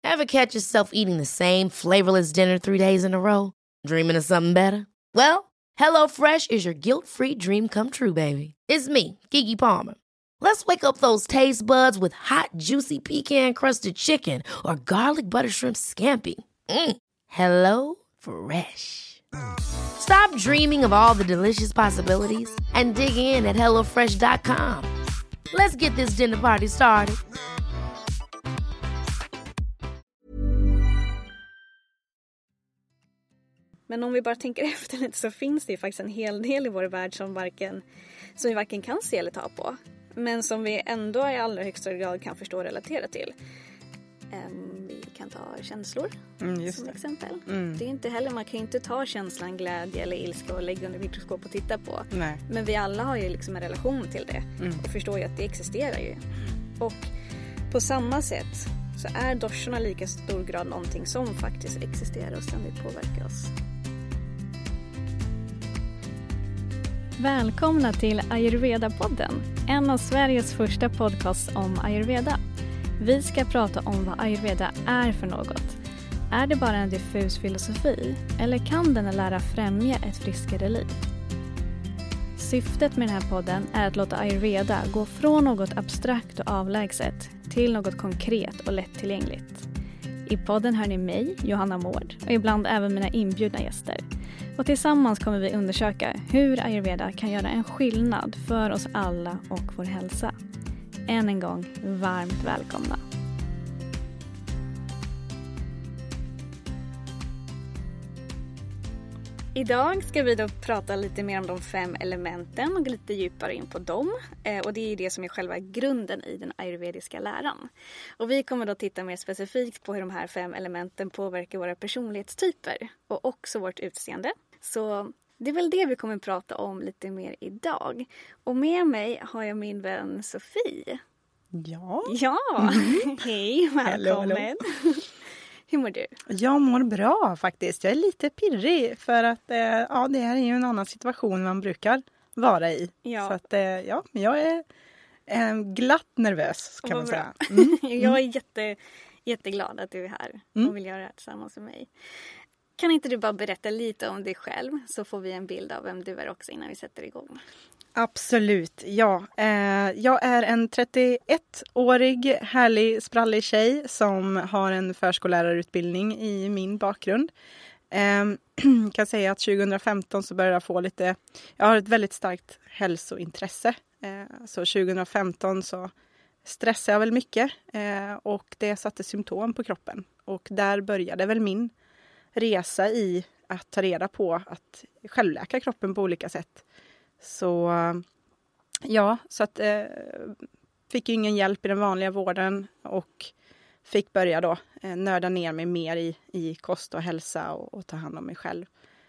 Ever catch yourself eating the same flavorless dinner 3 days in a row? Dreaming of something better? Well, HelloFresh is your guilt-free dream come true, baby. It's me, Keke Palmer. Let's wake up those taste buds with hot, juicy pecan-crusted chicken or garlic butter shrimp scampi. Hello Fresh. Stop dreaming of all the delicious possibilities and dig in at HelloFresh.com. Let's get this dinner party started. Men om vi bara tänker efter lite så finns det ju faktiskt en hel del i vår värld som vi varken kan se eller ta på. Men som vi ändå i allra högsta grad kan förstå och relatera till. Vi kan ta känslor som exempel. Det är inte heller, man kan ju inte ta känslan glädje eller ilska och lägga under mikroskop och titta på. Nej. Men vi alla har ju liksom en relation till det och förstår ju att det existerar ju. Och på samma sätt så är dorsorna lika stor grad någonting som faktiskt existerar och ständigt påverkar oss. Välkomna till Ayurveda-podden, en av Sveriges första podcasts om Ayurveda. Vi ska prata om vad Ayurveda är för något. Är det bara en diffus filosofi eller kan den lära främja ett friskare liv? Syftet med den här podden är att låta Ayurveda gå från något abstrakt och avlägset till något konkret och lättillgängligt. I podden hör ni mig, Johanna Mård, och ibland även mina inbjudna gäster. Och tillsammans kommer vi undersöka hur Ayurveda kan göra en skillnad för oss alla och vår hälsa. Än en gång, varmt välkomna. Idag ska vi då prata lite mer om de 5 elementen och gå lite djupare in på dem. Och det är ju det som är själva grunden i den ayurvediska läran. Och vi kommer då titta mer specifikt på hur de här 5 elementen påverkar våra personlighetstyper och också vårt utseende. Så det är väl det vi kommer prata om lite mer idag. Och med mig har jag min vän Sofie. Ja. Hej, välkommen. Hello. Hur mår du? Jag mår bra faktiskt. Jag är lite pirrig för att det här är ju en annan situation man brukar vara i. Ja. Så att jag är glatt nervös kan man säga. Jag är jätteglad att du är här och vill göra det här tillsammans med mig. Kan inte du bara berätta lite om dig själv så får vi en bild av vem du är också innan vi sätter igång? Absolut, ja. Jag är en 31-årig härlig sprallig tjej som har en förskollärarutbildning i min bakgrund. Kan säga att 2015 så började jag få lite, jag har ett väldigt starkt hälsointresse. Så 2015 så stressade jag väl mycket och det satte symptom på kroppen. Och där började väl min resa i att ta reda på att självläka kroppen på olika sätt. Så fick ju ingen hjälp i den vanliga vården och fick börja då nörda ner mig mer i kost och hälsa och ta hand om mig själv.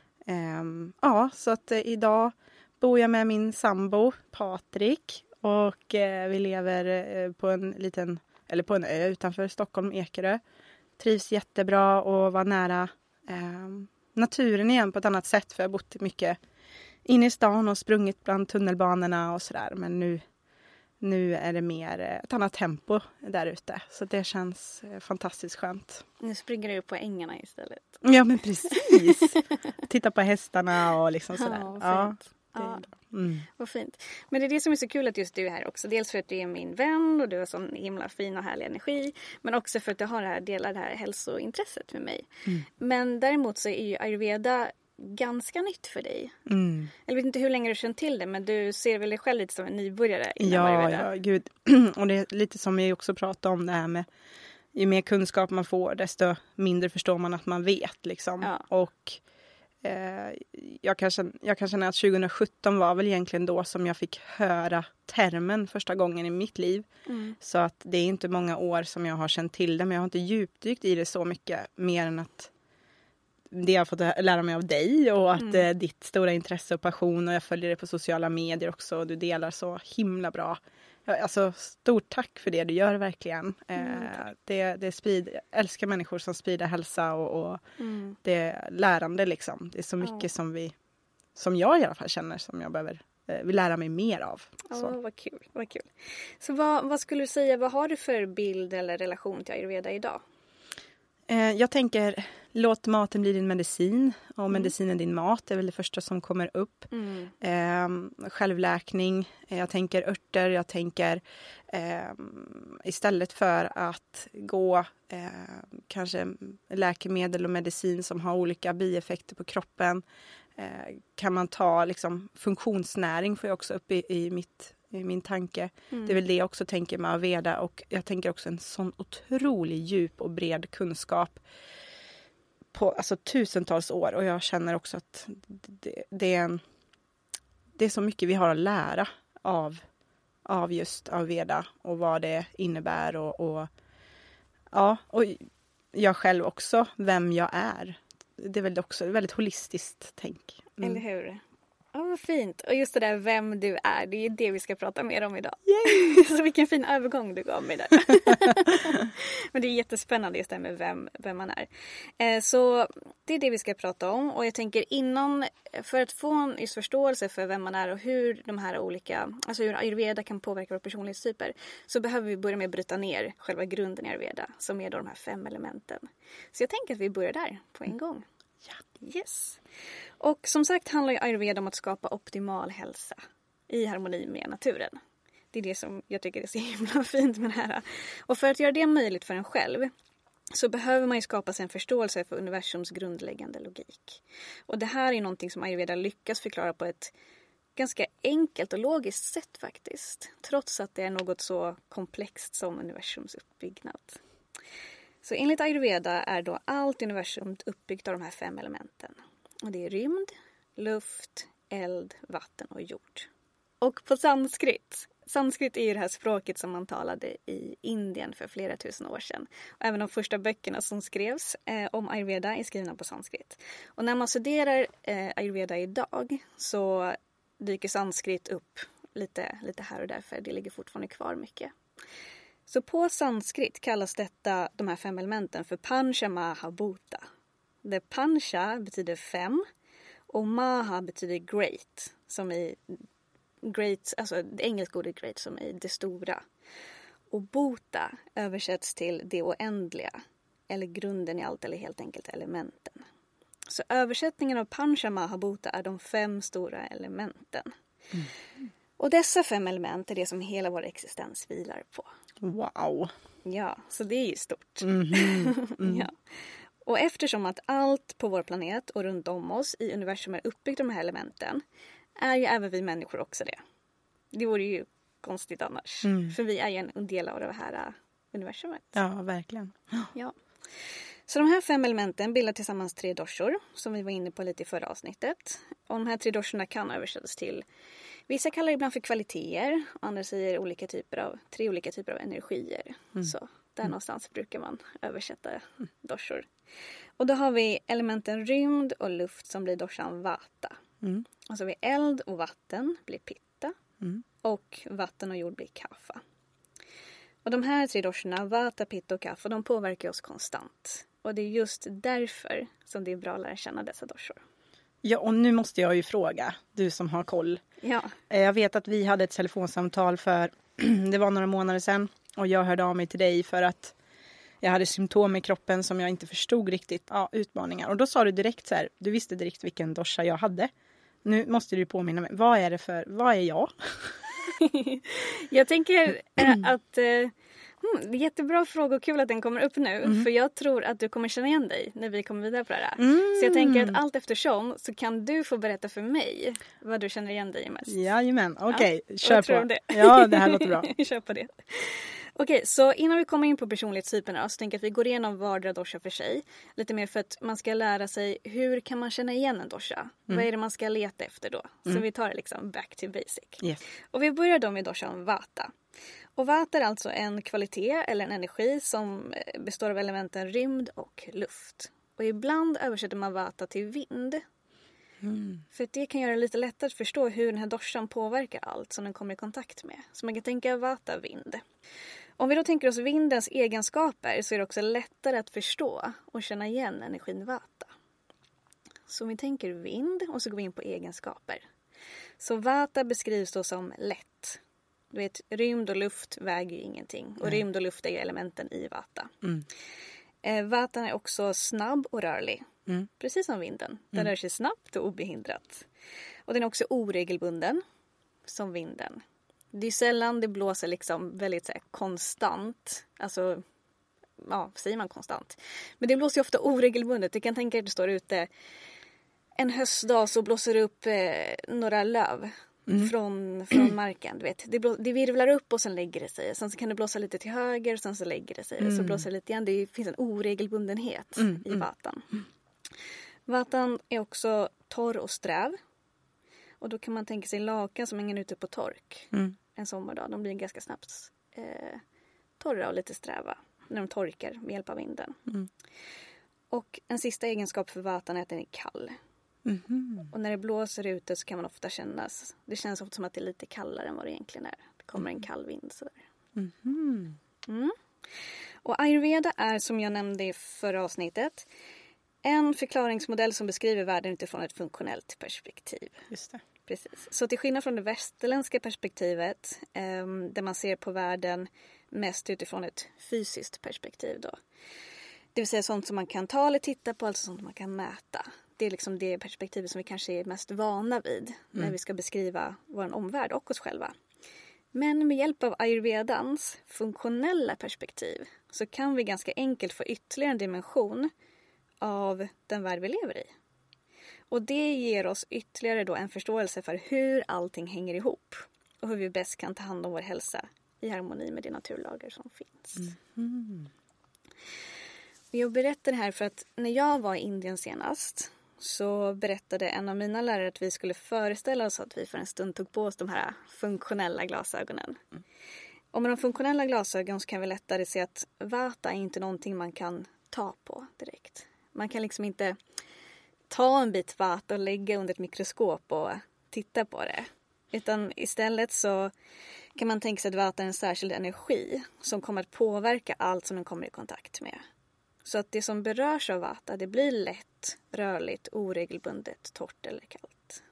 Så att idag bor jag med min sambo Patrik och vi lever på en ö utanför Stockholm, Ekerö. Trivs jättebra och var nära naturen igen på ett annat sätt för jag har bott mycket inne i stan och sprungit bland tunnelbanorna och sådär. Men nu är det mer ett annat tempo där ute. Så det känns fantastiskt skönt. Nu springer du på ängarna istället. Ja men precis. Titta på hästarna och liksom sådär. Ja, vad fint. Men det är det som är så kul att just du är här också. Dels för att du är min vän och du har sån himla fin och härlig energi. Men också för att du har delar det här hälsointresset med mig. Men däremot så är ju Ayurveda ganska nytt för dig. Jag vet inte hur länge du känt till det, men du ser väl dig själv lite som en nybörjare inom Ayurveda? Ja, gud. Och det är lite som vi också pratade om det här med ju mer kunskap man får, desto mindre förstår man att man vet liksom. Ja. Och jag kan känna att 2017 var väl egentligen då som jag fick höra termen första gången i mitt liv. Så att det är inte många år som jag har känt till det, men jag har inte djupdykt i det så mycket mer än att det jag har fått lära mig av dig och att ditt stora intresse och passion, och jag följer det på sociala medier också och du delar så himla bra. Alltså stort tack för det du gör verkligen. Det sprider, jag älskar människor som sprider hälsa och det är lärande liksom. Det är så mycket som jag i alla fall känner som jag vill lära mig mer av. Vad kul. Så vad skulle du säga, vad har du för bild eller relation till Ayurveda idag? Jag tänker, låt maten bli din medicin och medicinen din mat är väl det första som kommer upp. Självläkning, jag tänker örter, jag tänker istället för att gå kanske läkemedel och medicin som har olika bieffekter på kroppen kan man ta liksom funktionsnäring får jag också upp i min tanke. Det är väl det jag också tänker med Ayurveda och jag tänker också en sån otrolig djup och bred kunskap på alltså tusentals år och jag känner också att det är så mycket vi har att lära av just Ayurveda och vad det innebär och jag själv också vem jag är. Det är väl också väldigt holistiskt tänk. Eller hur? Vad fint. Och just det där vem du är, det är det vi ska prata mer om idag. Så vilken fin övergång du gav mig där. Men det är jättespännande just det här med vem man är. Så det är det vi ska prata om. Och jag tänker för att få en just förståelse för vem man är och hur de här olika, alltså hur Ayurveda kan påverka våra personlighetstyper, så behöver vi börja med att bryta ner själva grunden i Ayurveda, som är då de här 5 elementen. Så jag tänker att vi börjar där på en gång. Ja. Yes. Och som sagt handlar ju Ayurveda om att skapa optimal hälsa i harmoni med naturen. Det är det som jag tycker är så himla fint med det här. Och för att göra det möjligt för en själv så behöver man ju skapa sig en förståelse för universums grundläggande logik. Och det här är någonting som Ayurveda lyckas förklara på ett ganska enkelt och logiskt sätt faktiskt. Trots att det är något så komplext som universums uppbyggnad. Så enligt Ayurveda är då allt universum uppbyggt av de här 5 elementen. Och det är rymd, luft, eld, vatten och jord. Och på sanskrit. Sanskrit är ju det här språket som man talade i Indien för flera tusen år sedan. Och även de första böckerna som skrevs om Ayurveda är skrivna på sanskrit. Och när man studerar Ayurveda idag så dyker sanskrit upp lite här och där, för det ligger fortfarande kvar mycket. Så på sanskrit kallas de här 5 elementen för Pancha Maha Bhuta. Det Pancha betyder 5 och Maha betyder great, som i great, alltså det engelska ordet great som i det stora. Och Bhuta översätts till det oändliga, eller grunden i allt, eller helt enkelt elementen. Så översättningen av Pancha Maha Bhuta är de 5 stora elementen. Och dessa 5 element är det som hela vår existens vilar på. Wow. Ja, så det är ju stort. Ja. Och eftersom att allt på vår planet och runt om oss i universum är uppbyggt av de här elementen, är ju även vi människor också det. Det vore ju konstigt annars. För vi är ju en del av det här universumet. Ja, verkligen. Ja. Så de här 5 elementen bildar tillsammans 3 doshor, som vi var inne på lite i förra avsnittet. Och de här 3 doshorna kan översättas till, vissa kallar det ibland för kvaliteter, andra säger 3 olika typer av energier. Så där någonstans brukar man översätta doshor. Och då har vi elementen rymd och luft som blir doshan vata. Och så har vi eld och vatten blir pitta. Och vatten och jord blir kapha. Och de här 3 doshorna, vata, pitta och kapha, de påverkar oss konstant. Och det är just därför som det är bra att lära känna dessa doshor. Ja, och nu måste jag ju fråga, du som har koll. Ja. Jag vet att vi hade ett telefonsamtal för, det var några månader sedan. Och jag hörde av mig till dig för att jag hade symptom i kroppen som jag inte förstod riktigt. Ja, utmaningar. Och då sa du direkt så här, du visste direkt vilken dosha jag hade. Nu måste du påminna mig, vad är jag? Jag tänker att det är jättebra fråga och kul att den kommer upp nu. För jag tror att du kommer känna igen dig när vi kommer vidare på det här. Så jag tänker att allt eftersom så kan du få berätta för mig vad du känner igen dig i mest. Jajamän, okej, kör vad tror på. du om det? Ja, det här låter bra. Kör på det. Okej, så innan vi kommer in på personlighetstyperna så tänker jag att vi går igenom vardera dosha för sig. Lite mer för att man ska lära sig hur kan man känna igen en dosha. Vad är det man ska leta efter då? Så vi tar det liksom back to basic. Yes. Och vi börjar då med doshan vata. Och vata är alltså en kvalitet eller en energi som består av elementen rymd och luft. Och ibland översätter man vata till vind. För det kan göra det lite lättare att förstå hur den här doshan påverkar allt som den kommer i kontakt med. Så man kan tänka vata, vind. Om vi då tänker oss vindens egenskaper så är det också lättare att förstå och känna igen energin vata. Så om vi tänker vind och så går vi in på egenskaper. Så vata beskrivs då som lätt. Du vet, rymd och luft väger ju ingenting. Och rymd och luft är ju elementen i vata. Vatan är också snabb och rörlig. Precis som vinden. Den rör sig snabbt och obehindrat. Och den är också oregelbunden som vinden. Det är sällan det blåser liksom väldigt så här, konstant. Alltså, ja, säger man konstant. Men det blåser ju ofta oregelbundet. Du kan tänka dig att du står ute en höstdag så blåser det upp några löv från marken. Du vet. Det virvlar upp och sen lägger det sig. Sen så kan det blåsa lite till höger och sen så lägger det sig. Så blåser det lite igen. Det finns en oregelbundenhet i vatan. Vatan är också torr och sträv. Och då kan man tänka sig lakan som hänger ute på tork en sommardag. De blir ganska snabbt torra och lite sträva när de torkar med hjälp av vinden. Och en sista egenskap för vatan är att den är kall. Och när det blåser ute så kan man ofta det känns ofta som att det är lite kallare än vad det egentligen är. Det kommer en kall vind sådär. Och ayurveda är, som jag nämnde i förra avsnittet, en förklaringsmodell som beskriver världen utifrån ett funktionellt perspektiv. Just det. Precis. Så till skillnad från det västerländska perspektivet, där man ser på världen mest utifrån ett fysiskt perspektiv då. Det vill säga sånt som man kan ta eller titta på, alltså sånt man kan mäta. Det är liksom det perspektivet som vi kanske är mest vana vid när vi ska beskriva vår omvärld och oss själva. Men med hjälp av ayurvedans funktionella perspektiv så kan vi ganska enkelt få ytterligare en dimension av den värld vi lever i. Och det ger oss ytterligare då en förståelse för hur allting hänger ihop och hur vi bäst kan ta hand om vår hälsa i harmoni med de naturlagar som finns. Jag berättar det här för att när jag var i Indien senast så berättade en av mina lärare att vi skulle föreställa oss att vi för en stund tog på oss de här funktionella glasögonen. Och med de funktionella glasögonen så kan vi lättare se att vata är inte någonting man kan ta på direkt. Man kan liksom inte ta en bit vata och lägga under ett mikroskop och titta på det. Utan istället så kan man tänka sig att vata är en särskild energi som kommer att påverka allt som den kommer i kontakt med. Så att det som berörs av vata, det blir lätt, rörligt, oregelbundet, torrt eller kallt.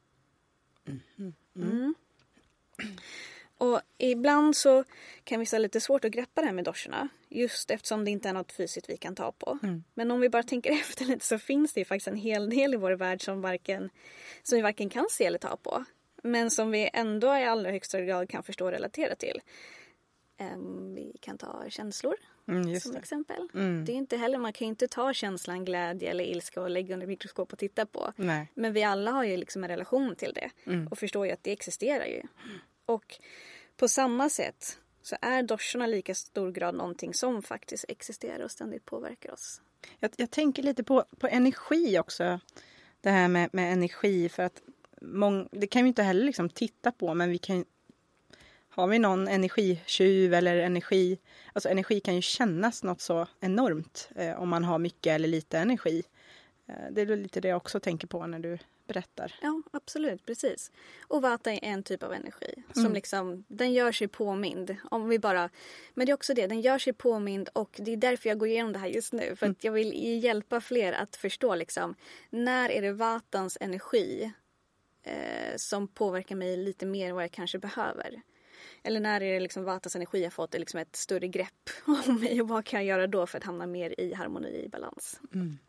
Och ibland så kan vi ha lite svårt att greppa det här med doshorna. Just eftersom det inte är något fysiskt vi kan ta på. Men om vi bara tänker efter lite så finns det ju faktiskt en hel del i vår värld som vi varken kan se eller ta på. Men som vi ändå i allra högsta grad kan förstå och relatera till. Vi kan ta känslor som exempel. Det är inte heller, man kan ju inte ta känslan glädje eller ilska och lägga under mikroskop och titta på. Nej. Men vi alla har ju liksom en relation till det. Och förstår ju att det existerar ju. Och på samma sätt så är doshorna lika stor grad någonting som faktiskt existerar och ständigt påverkar oss. Jag tänker lite på energi också. Det här med energi, för att det kan vi inte heller liksom titta på, men vi kan, har vi någon energitjuv eller energi kan ju kännas något så enormt om man har mycket eller lite energi. Det är lite det jag också tänker på när du berättar. Ja, absolut, precis. Och vata är en typ av energi som liksom, den gör sig påmind. Men det är också det, den gör sig påmind, och det är därför jag går igenom det här just nu. För att jag vill hjälpa fler att förstå liksom, när är det vatans energi som påverkar mig lite mer än vad jag kanske behöver. Eller när är det liksom vatas energi har fått liksom ett större grepp om mig, och vad kan jag göra då för att hamna mer i harmoni, i balans.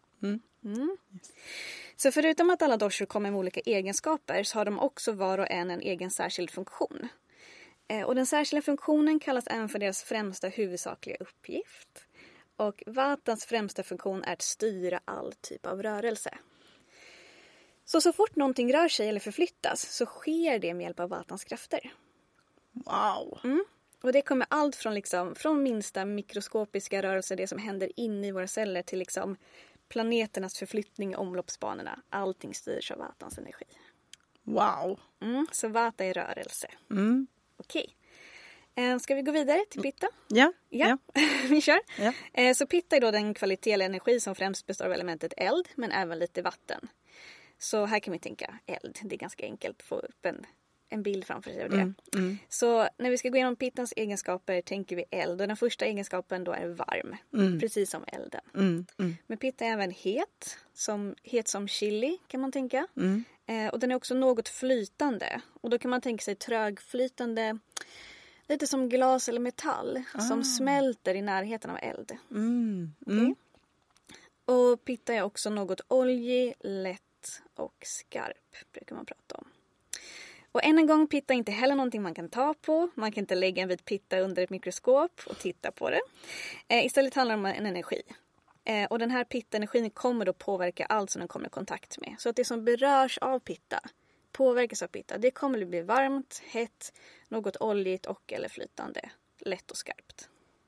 Så förutom att alla doshor kommer med olika egenskaper så har de också var och en egen särskild funktion. Och den särskilda funktionen kallas även för deras främsta huvudsakliga uppgift. Och vatans främsta funktion är att styra all typ av rörelse. Så fort någonting rör sig eller förflyttas så sker det med hjälp av vatans krafter. Wow! Och det kommer allt från minsta mikroskopiska rörelser, det som händer inne i våra celler, till liksom planeternas förflyttning och omloppsbanorna. Allting styrs av vatans energi. Wow! Så vata är rörelse. Okej. Ska vi gå vidare till pitta? Ja. Vi kör. Ja. Så pitta är då den kvalitet eller energi som främst består av elementet eld, men även lite vatten. Så här kan vi tänka eld. Det är ganska enkelt att få upp en bild framför sig av det. Så när vi ska gå igenom pittans egenskaper tänker vi eld. Och den första egenskapen då är varm. Precis som elden. Men pitta är även het som chili kan man tänka. Och den är också något flytande. Och då kan man tänka sig trögflytande. lite som glas eller metall som smälter i närheten av eld. Okay. Och pitta är också något oljig, lätt och skarp brukar man prata om. Och än en gång, pitta är inte heller någonting man kan ta på. Man kan inte lägga en vit pitta under ett mikroskop och titta på det. Istället handlar det om en energi. Och den här pitta-energin kommer då påverka allt som den kommer i kontakt med. Så att det som berörs av pitta, påverkas av pitta, det kommer att bli varmt, hett, något oljigt och eller flytande, lätt och skarpt.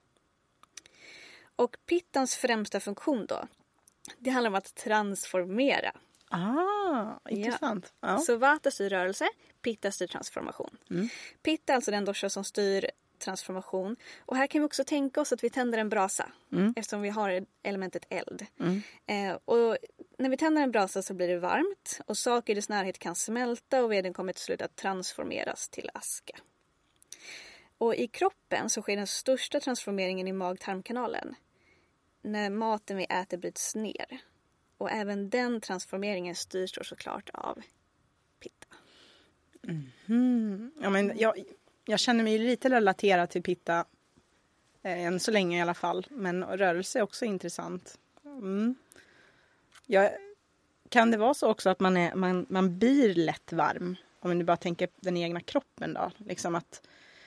Och pittans främsta funktion då, det handlar om att transformera. Intressant. Ja. Så vata styr rörelse, pitta styr transformation. Pitta är alltså den dosha som styr transformation. Och här kan vi också tänka oss att vi tänder en brasa. Eftersom vi har elementet eld. Och när vi tänder en brasa så blir det varmt. Och saker i dess närhet kan smälta och veden kommer till slut att transformeras till aska. Och i kroppen så sker den största transformeringen i mag-tarmkanalen. När maten vi äter bryts ner. Och även den transformeringen styrs då såklart av pitta. Ja, men jag känner mig lite relaterad till pitta. Än så länge i alla fall. Men rörelse är också intressant. Kan det vara så också att man blir lätt varm? Om du bara tänker den egna kroppen då. Liksom att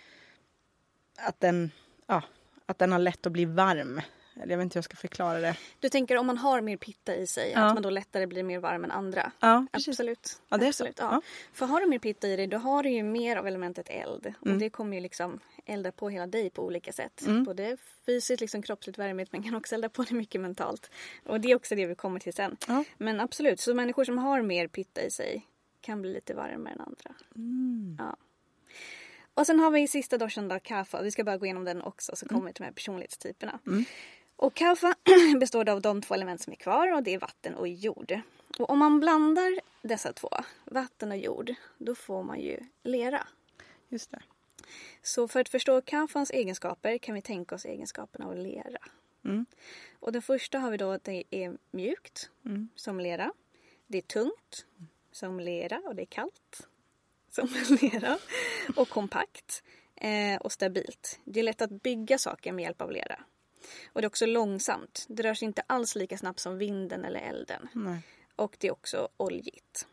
den har lätt att bli varm. Jag vet inte hur jag ska förklara det. Du tänker om man har mer pitta i sig, att man då lättare blir mer varm än andra? Ja, absolut. Ja, det är absolut. så. Ja. För har du mer pitta i dig, då har du ju mer av elementet eld. Och det kommer ju liksom elda på hela dig på olika sätt. Både fysiskt, liksom kroppsligt värmigt, men kan också elda på det mycket mentalt. Och det är också det vi kommer till sen. Ja. Men absolut, så människor som har mer pitta i sig kan bli lite varmare än andra. Ja. Och sen har vi sista doshan då, kapha. Vi ska bara gå igenom den också, så kommer vi till de här personlighetstyperna. Och kapha består av de 2 element som är kvar, och det är vatten och jord. Och om man blandar dessa 2, vatten och jord, då får man ju lera. Just det. Så för att förstå kaphans egenskaper kan vi tänka oss egenskaperna av lera. Och den första har vi då att det är mjukt som lera. Det är tungt som lera, och det är kallt som lera. Och kompakt och stabilt. Det är lätt att bygga saker med hjälp av lera. Och det är också långsamt. Det rör sig inte alls lika snabbt som vinden eller elden. Nej. Och det är också oljigt.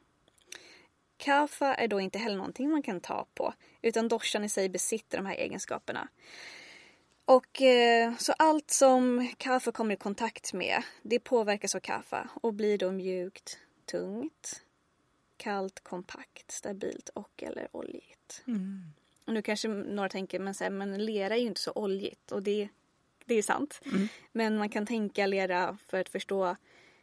Kapha är då inte heller någonting man kan ta på. Utan doshan i sig besitter de här egenskaperna. Och så allt som kapha kommer i kontakt med, det påverkas av kapha. Och blir då mjukt, tungt, kallt, kompakt, stabilt och eller oljigt. Och nu kanske några tänker, men lera är ju inte så oljigt. Och det är sant. Men man kan tänka lera för att förstå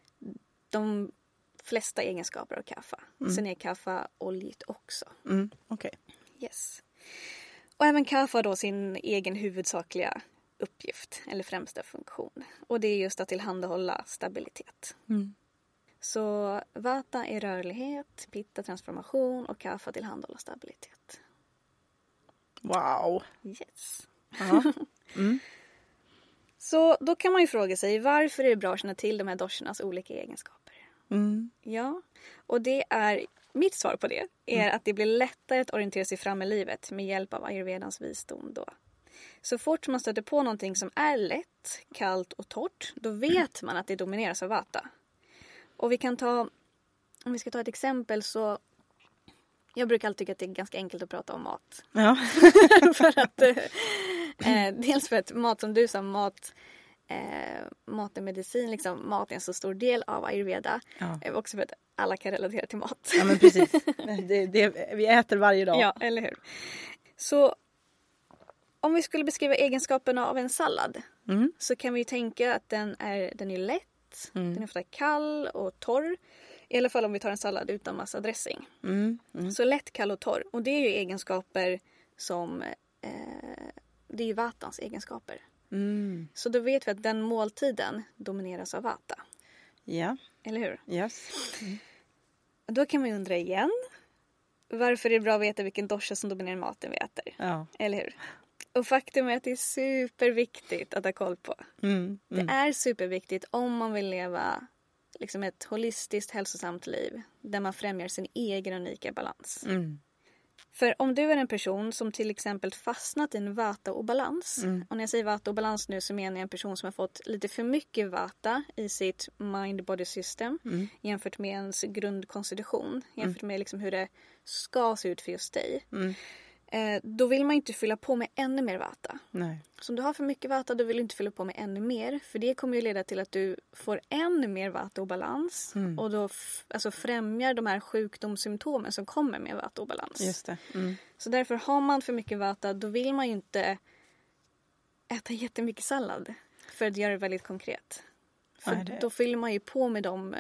de flesta egenskaper av kapha. Sen är kapha oljigt också. Okej. Yes. Och även kapha har då sin egen huvudsakliga uppgift, eller främsta funktion. Och det är just att tillhandahålla stabilitet. Så vata är rörlighet, pitta transformation och kapha tillhandahålla stabilitet. Wow. Yes. Så då kan man ju fråga sig, varför är det bra att känna till de här doshernas olika egenskaper? Ja, och det är, mitt svar på det är att det blir lättare att orientera sig fram i livet med hjälp av ayurvedans visdom då. Så fort man stöter på någonting som är lätt, kallt och torrt, då vet man att det domineras av vata. Och om vi ska ta ett exempel, så jag brukar alltid tycka att det är ganska enkelt att prata om mat. Ja. För att dels för att mat, som du sa, mat är medicin, liksom, mat är en så stor del av ayurveda. Också för att alla kan relatera till mat. Ja, men precis. Vi äter varje dag. Ja, eller hur? Så om vi skulle beskriva egenskaperna av en sallad, så kan vi tänka att den är lätt, den är ofta kall och torr. I alla fall om vi tar en sallad utan massa dressing. Så lätt, kall och torr. Och det är ju egenskaper som det är ju vatans egenskaper. Så då vet vi att den måltiden domineras av vata. Ja. Eller hur? Yes. Då kan man undra igen. Varför är det bra att veta vilken dosha som dominerar maten vi äter? Ja. Eller hur? Och faktum är att det är superviktigt att ha koll på. Det är superviktigt om man vill leva liksom ett holistiskt, hälsosamt liv. Där man främjar sin egen unika balans. För om du är en person som till exempel fastnat i en vata-obalans. Och när jag säger vata-obalans nu så menar jag en person som har fått lite för mycket vata i sitt mind-body system. Jämfört med ens grundkonstitution. Jämfört med liksom hur det ska se ut för just dig. Då vill man inte fylla på med ännu mer vata. Nej. Så om du har för mycket vata, då vill du inte fylla på med ännu mer. För det kommer ju leda till att du får ännu mer vata-obalans. Och då främjar de här sjukdomssymptomen som kommer med vata-obalans. Just det. Så därför har man för mycket vata, då vill man ju inte äta jättemycket sallad. För att göra det väldigt konkret. För då fyller man ju på med de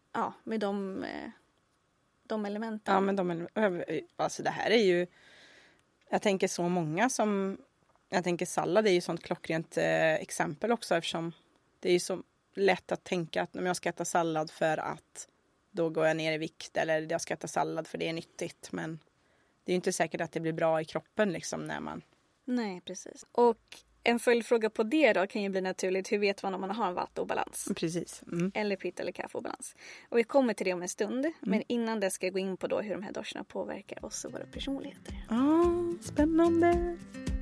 elementen. Ja, men alltså det här är ju... Jag tänker så många som... Jag tänker sallad är ju sånt klockrent exempel också, eftersom det är ju så lätt att tänka att jag ska äta sallad för att då går jag ner i vikt, eller jag ska äta sallad för det är nyttigt, men det är ju inte säkert att det blir bra i kroppen liksom när man... Nej, precis. Och en följdfråga på det då kan ju bli naturligt, hur vet man om man har en vata-obalans? Precis. Eller pitta- eller kaffe-obalans. Och vi kommer till det om en stund, men innan det ska jag gå in på då hur de här doshorna påverkar oss och våra personligheter. Spännande!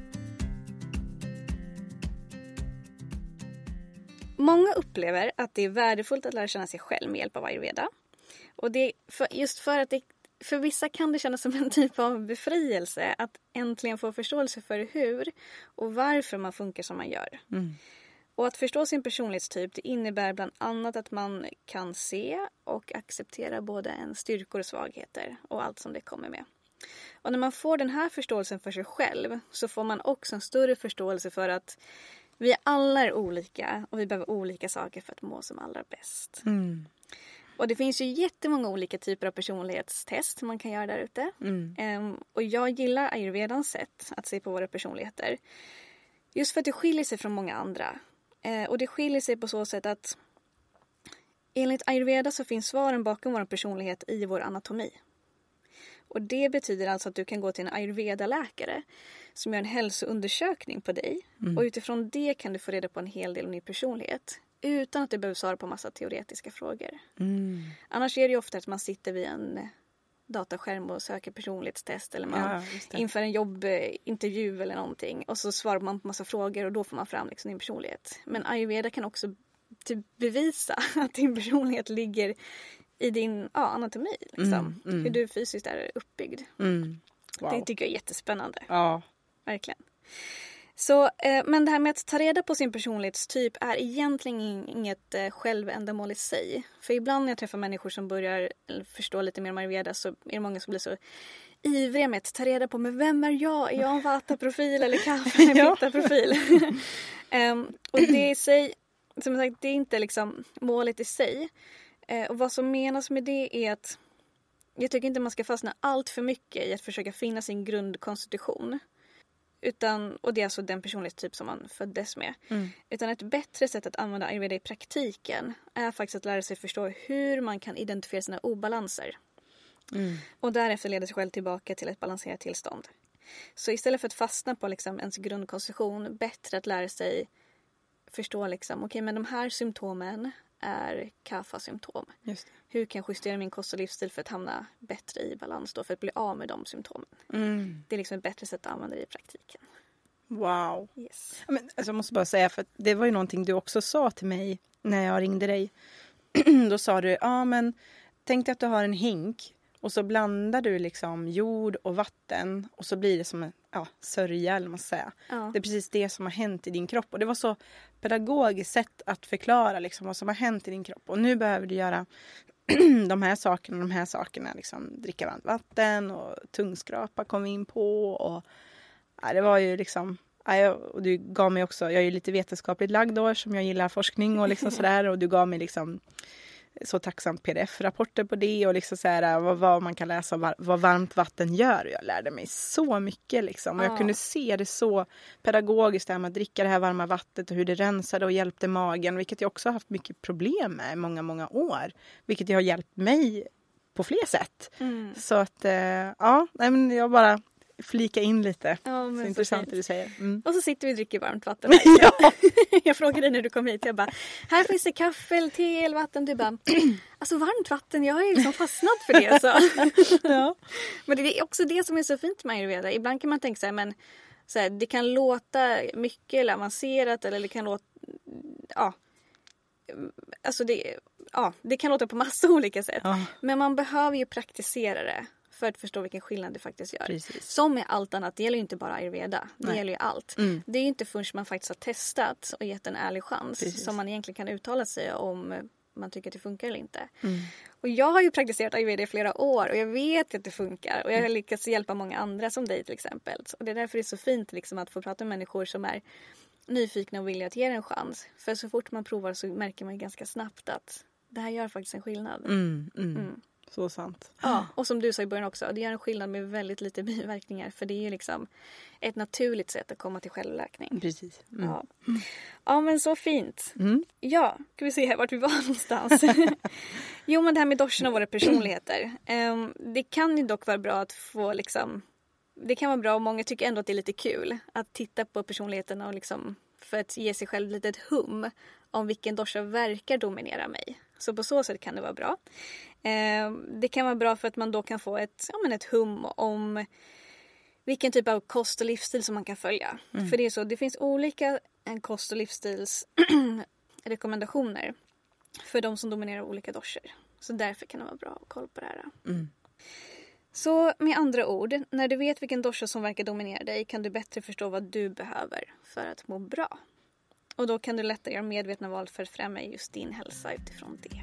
Många upplever att det är värdefullt att lära känna sig själv med hjälp av ayurveda. Och det för att för vissa kan det kännas som en typ av befrielse att äntligen få förståelse för hur och varför man funkar som man gör. Och att förstå sin personlighetstyp, det innebär bland annat att man kan se och acceptera både ens styrkor och svagheter och allt som det kommer med. Och när man får den här förståelsen för sig själv så får man också en större förståelse för att vi alla är olika och vi behöver olika saker för att må som allra bäst. Och det finns ju jättemånga olika typer av personlighetstest man kan göra där ute. Och jag gillar ayurvedans sätt att se på våra personligheter. Just för att det skiljer sig från många andra. Och det skiljer sig på så sätt att enligt ayurveda så finns svaren bakom vår personlighet i vår anatomi. Och det betyder alltså att du kan gå till en ayurveda-läkare som gör en hälsoundersökning på dig. Och utifrån det kan du få reda på en hel del om din personlighet. Utan att du behöver svara på massa teoretiska frågor. Annars är det ju ofta att man sitter vid en dataskärm och söker personlighetstest. Eller man inför en jobbintervju eller någonting. Och så svarar man på massa frågor och då får man fram liksom din personlighet. Men ayurveda kan också bevisa att din personlighet ligger i din anatomi. Liksom. Hur du fysiskt är uppbyggd. Wow. Det tycker jag är jättespännande. Ja. Verkligen. Så, men det här med att ta reda på sin personlighetstyp är egentligen inget självändamål i sig. För ibland när jag träffar människor som börjar förstå lite mer om ayurveda så är det många som blir så ivriga med att ta reda på men vem är jag? Är jag en vata-profil eller kaffe en pitta-profil? Och det i sig, som sagt, det är inte liksom målet i sig. Och vad som menas med det är att jag tycker inte man ska fastna allt för mycket i att försöka finna sin grundkonstitution. Och det är alltså den personlighetstyp som man föddes med. Utan ett bättre sätt att använda ayurveda i praktiken är faktiskt att lära sig förstå hur man kan identifiera sina obalanser. Och därefter leda sig själv tillbaka till ett balanserat tillstånd. Så istället för att fastna på liksom ens grundkonstitution, bättre att lära sig förstå liksom, okej, men de här symptomen är kapha-symptom. Just det. Hur kan jag justera min kost och livsstil för att hamna bättre i balans då, för att bli av med de symptomen. Det är liksom ett bättre sätt att använda det i praktiken. Wow. Yes. Men, alltså, jag måste bara säga, för det var ju någonting du också sa till mig när jag ringde dig. Då sa du, men tänk dig att du har en hink och så blandar du liksom jord och vatten och så blir det som en sörja, eller man ska säga. Det är precis det som har hänt i din kropp. Och det var så pedagogiskt sätt att förklara liksom vad som har hänt i din kropp. Och nu behöver du göra de här sakerna. Liksom, dricka varmt vatten och tungskrapa kom in på. Och det var ju liksom... och du gav mig också... Jag är ju lite vetenskapligt lagd då, som jag gillar forskning och liksom sådär. Och du gav mig liksom... så tacksamt pdf-rapporter på det och liksom så här, vad man kan läsa om vad varmt vatten gör. Och jag lärde mig så mycket liksom. Och jag kunde se det så pedagogiskt där med att dricka det här varma vattnet och hur det rensade och hjälpte magen. Vilket jag också har haft mycket problem med i många, många år. Vilket har hjälpt mig på fler sätt. Så att, men jag bara flika in lite. Ja, men så så intressant fint. det du säger. Mm. Och så sitter vi och dricker varmt vatten. Ja. Jag frågade dig när du kom hit. Jag bara, här finns det kaffe eller te eller vatten. Du bara, alltså varmt vatten, jag har ju liksom fastnat för det. Så. Ja. Men det är också det som är så fint med ayurveda. Ibland kan man tänka så här, men så här, det kan låta mycket eller avancerat eller det kan låta, ja. Alltså det kan låta på massa olika sätt. Ja. Men man behöver ju praktisera det för att förstå vilken skillnad det faktiskt gör. Precis. Som med allt annat, det gäller ju inte bara ayurveda. Det Nej. gäller ju allt. Mm. Det är ju inte förrän man faktiskt har testat och gett en ärlig chans Precis. som man egentligen kan uttala sig om man tycker att det funkar eller inte. Mm. Och jag har ju praktiserat ayurveda i flera år och jag vet att det funkar. Och jag har lyckats hjälpa många andra som dig till exempel. Och det är därför det är så fint liksom, att få prata med människor som är nyfikna och vilja att ge en chans. För så fort man provar så märker man ganska snabbt att det här gör faktiskt en skillnad. Så sant. Ja, och som du sa i början också, det gör en skillnad med väldigt lite biverkningar. För det är ju liksom ett naturligt sätt att komma till självläkning. Precis. Mm. Ja. Ja, men så fint. Mm. Ja, ska vi se här vart vi var någonstans. Jo, men det här med doscherna och våra personligheter. Det kan ju dock vara bra att få liksom... Det kan vara bra och många tycker ändå att det är lite kul att titta på personligheten och liksom för att ge sig själv lite ett hum om vilken dosha verkar dominera mig. Så på så sätt kan det vara bra. Det kan vara bra för att man då kan få ett hum om vilken typ av kost och livsstil som man kan följa. För det är så, det finns olika kost- och livsstilsrekommendationer för de som dominerar olika doshor. Så därför kan det vara bra att kolla på det här. Så med andra ord, när du vet vilken dosha som verkar dominera dig kan du bättre förstå vad du behöver för att må bra. Och då kan du lättare göra medvetna val för att främja just din hälsa utifrån det.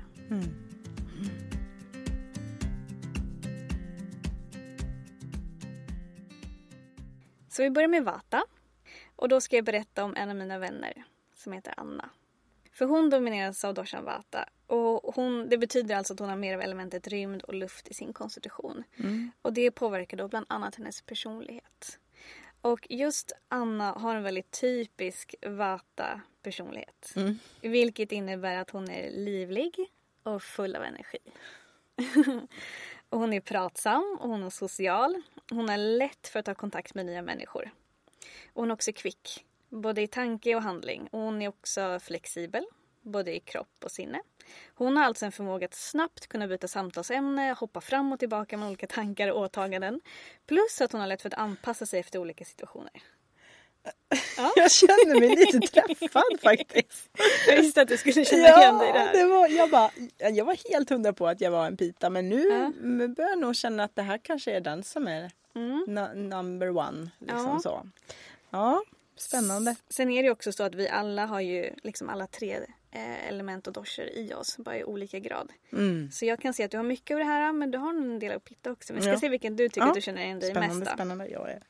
Så vi börjar med vata. Och då ska jag berätta om en av mina vänner som heter Anna. För hon domineras av doshan vata. Och det betyder alltså att hon har mer av elementet rymd och luft i sin konstitution. Och det påverkar då bland annat hennes personlighet. Och just Anna har en väldigt typisk vata-personlighet. Vilket innebär att hon är livlig och full av energi. Och hon är pratsam och hon är social. Hon är lätt för att ta kontakt med nya människor. Och hon är också kvick, både i tanke och handling. Och hon är också flexibel, både i kropp och sinne. Hon har alltså en förmåga att snabbt kunna byta samtalsämne, hoppa fram och tillbaka med olika tankar och åtaganden. Plus att hon har lätt för att anpassa sig efter olika situationer. Ja. Jag känner mig lite träffad faktiskt. Jag visste att du skulle känna igen dig där. Jag var helt hundra på att jag var en pita. Men nu börjar jag nog känna att det här kanske är den som är number one. Liksom så. Ja, spännande. Sen är det också så att vi alla har ju liksom alla tre element och doshor i oss, bara i olika grad. Så jag kan se att du har mycket av det här, men du har en del av pitta också. Vi ska se vilken du tycker att du känner igen dig mest. Spännande, jag är.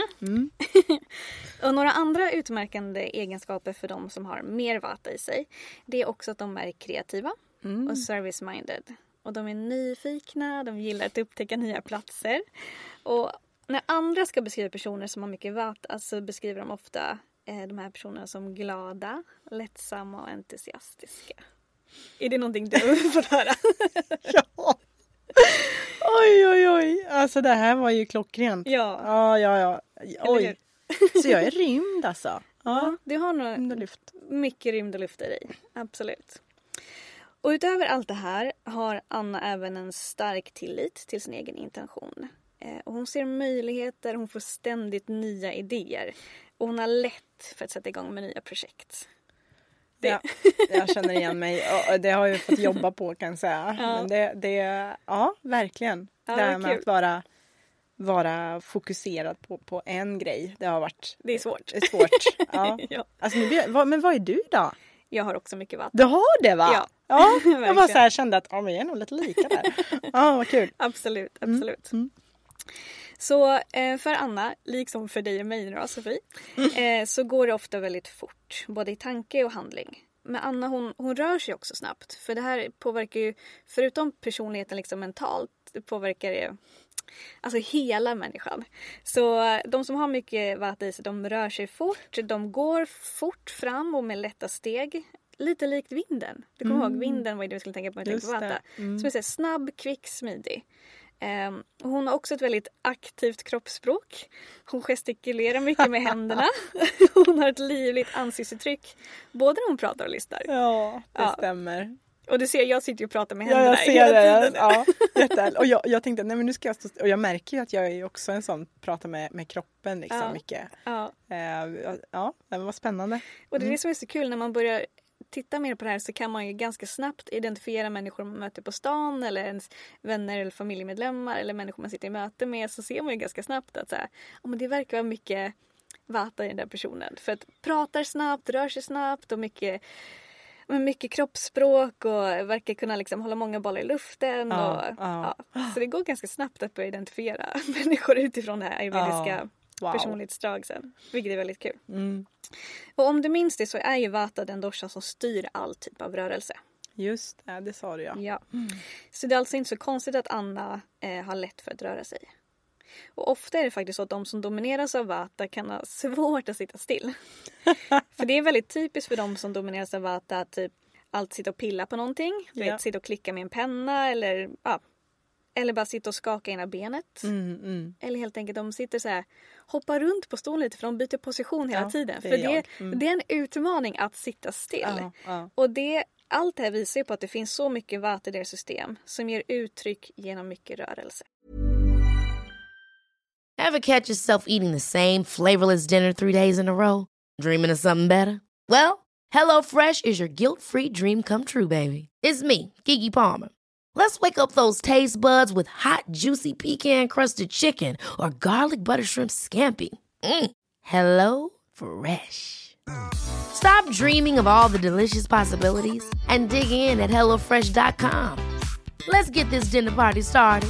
Och några andra utmärkande egenskaper för de som har mer vata i sig, det är också att de är kreativa och service-minded. Och de är nyfikna, de gillar att upptäcka nya platser. Och när andra ska beskriva personer som har mycket vata, så beskriver de ofta de här personerna som glada, lättsamma och entusiastiska. Är det någonting du har fått höra? Ja. Oj. Alltså det här var ju klockrent. Ja. Oj. Så jag är rymd alltså. Ja, du har nog mycket rymd och luft i dig. Absolut. Och utöver allt det här har Anna även en stark tillit till sin egen intention. Och hon ser möjligheter, hon får ständigt nya idéer. Och hon har lätt för att sätta igång med nya projekt. Ja, jag känner igen mig. Och det har jag fått jobba på kan jag säga. Men ja, verkligen. Ja, det här med kul. att vara fokuserad på en grej. Det har varit... Det är svårt. Det är svårt. Ja. Ja. Alltså, men vad är du då? Jag har också mycket vatten. Du har det va? Ja, jag bara så här kände att vi är nog lite lika där. Ja, vad kul. Absolut. Så för Anna, liksom för dig och mig då, Sofie, så går det ofta väldigt fort, både i tanke och handling. Men Anna hon rör sig också snabbt, för det här påverkar ju, förutom personligheten liksom mentalt, det påverkar det alltså hela människan. Så de som har mycket vata i sig, de rör sig fort, de går fort fram och med lätta steg. Lite likt vinden. Du kommer ihåg vinden, vad är det vi skulle tänka på med vata. Så vi säger snabb, kvick, smidig. Hon har också ett väldigt aktivt kroppsspråk. Hon gestikulerar mycket med händerna. Hon har ett livligt ansiktsuttryck. Både när hon pratar och lyssnar. Ja, det stämmer. Och du ser, jag sitter ju och pratar med händerna. Ja, jag ser det. Ja, jättehärligt. Och jag tänkte, nej men nu ska jag stå. Och jag märker ju att jag är också en sån, pratar med kroppen liksom mycket. Ja, det var spännande. Och det är det som är så kul när man börjar titta mer på det här, så kan man ju ganska snabbt identifiera människor man möter på stan eller ens vänner eller familjemedlemmar eller människor man sitter i möte med, så ser man ju ganska snabbt att så här, men det verkar vara mycket vata i den där personen. För att pratar snabbt, rör sig snabbt och mycket kroppsspråk och verkar kunna liksom hålla många bollar i luften. Så det går ganska snabbt att börja identifiera människor utifrån det här ayurvediska personlighetsdrag sen, vilket är väldigt kul. Och om du minns det, så är ju vata den doshan som styr all typ av rörelse. Just det sa du ja. Så det är alltså inte så konstigt att Anna har lätt för att röra sig. Och ofta är det faktiskt så att de som domineras av vata kan ha svårt att sitta still. För det är väldigt typiskt för de som domineras av vata att typ alltid sitta och pilla på någonting. Du vet, sitta och klicka med en penna eller bara sitta och skaka ena benet. Eller helt enkelt de sitter så här, hoppar runt på stolen lite, för de byter position hela tiden. För det är en utmaning att sitta still. Och allt det här visar ju på att det finns så mycket vata i deras system som ger uttryck genom mycket rörelse. Ever catch yourself eating the same flavorless dinner 3 days in a row? Dreaming of something better? Well, HelloFresh is your guilt-free dream come true, baby. It's me, Keke Palmer. Let's wake up those taste buds with hot, juicy pecan-crusted chicken or garlic butter shrimp scampi. Hello Fresh. Stop dreaming of all the delicious possibilities and dig in at HelloFresh.com. Let's get this dinner party started.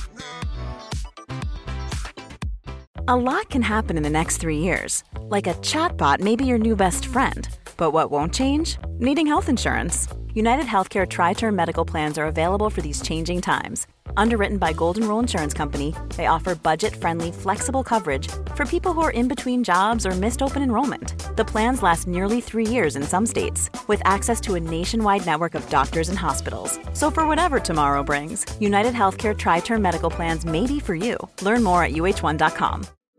A lot can happen in the next 3 years. Like a chatbot may be your new best friend. But what won't change? Needing health insurance. United Healthcare Tri-Term Medical Plans are available for these changing times. Underwritten by Golden Rule Insurance Company, they offer budget-friendly, flexible coverage for people who are in between jobs or missed open enrollment. The plans last nearly 3 years in some states, with access to a nationwide network of doctors and hospitals. So for whatever tomorrow brings, United Healthcare Tri-Term Medical Plans may be for you. Learn more at uh1.com.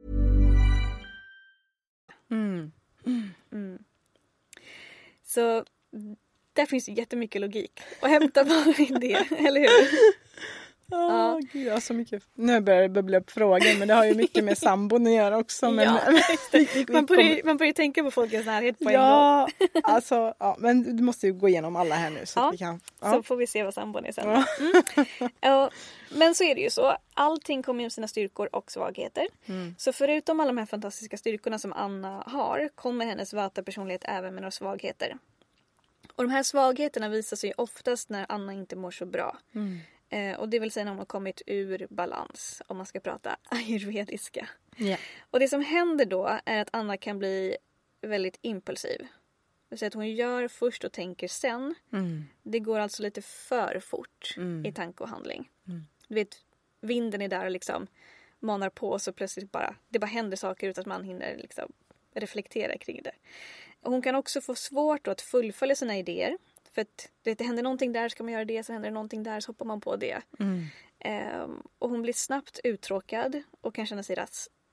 Så där finns ju jättemycket logik och hämta bara i det, eller hur? Gud, jag har så mycket. Nu börjar det bubbla upp frågor, men det har ju mycket med sambon att göra också. Men, man börjar tänka på folkens närhet på en gång. Men du måste ju gå igenom alla här nu. Så, att vi kan, så får vi se vad sambon är sen. Men så är det ju så. Allting kommer med sina styrkor och svagheter. Så förutom alla de här fantastiska styrkorna som Anna har, kommer hennes vata-personlighet även med några svagheter. Och de här svagheterna visar sig oftast när Anna inte mår så bra. Och det vill säga när hon har kommit ur balans, om man ska prata ayurvediska. Och det som händer då är att Anna kan bli väldigt impulsiv. Det vill säga att hon gör först och tänker sen. Det går alltså lite för fort i tanke och handling. Du vet, vinden är där och liksom manar på, så plötsligt det bara händer saker utan att man hinner liksom reflektera kring det. Och hon kan också få svårt att fullfölja sina idéer. För att det händer någonting där, ska man göra det, så händer det någonting där, så hoppar man på det. Och hon blir snabbt uttråkad och kan känna sig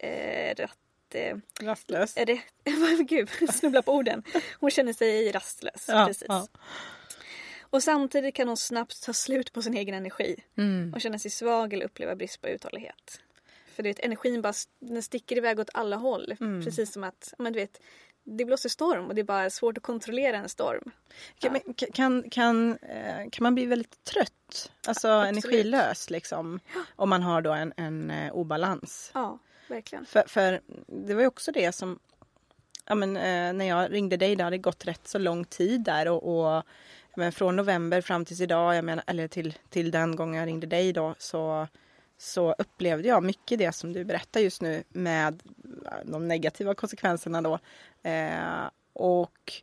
rastlös. Gud, snubbla på orden. Hon känner sig rastlös, precis. Och samtidigt kan hon snabbt ta slut på sin egen energi. Och känna sig svag eller uppleva brist på uthållighet. För energin bara den sticker iväg åt alla håll. Precis som att, du vet, det blåser storm och det är bara svårt att kontrollera en storm. Kan man bli väldigt trött? Alltså energilös liksom. Om man har då en obalans. Ja, verkligen. För det var ju också det som när jag ringde dig, det hade gått rätt så lång tid där och från november fram tills idag, eller till den gången jag ringde dig då, så upplevde jag mycket det som du berättar just nu med de negativa konsekvenserna då. Och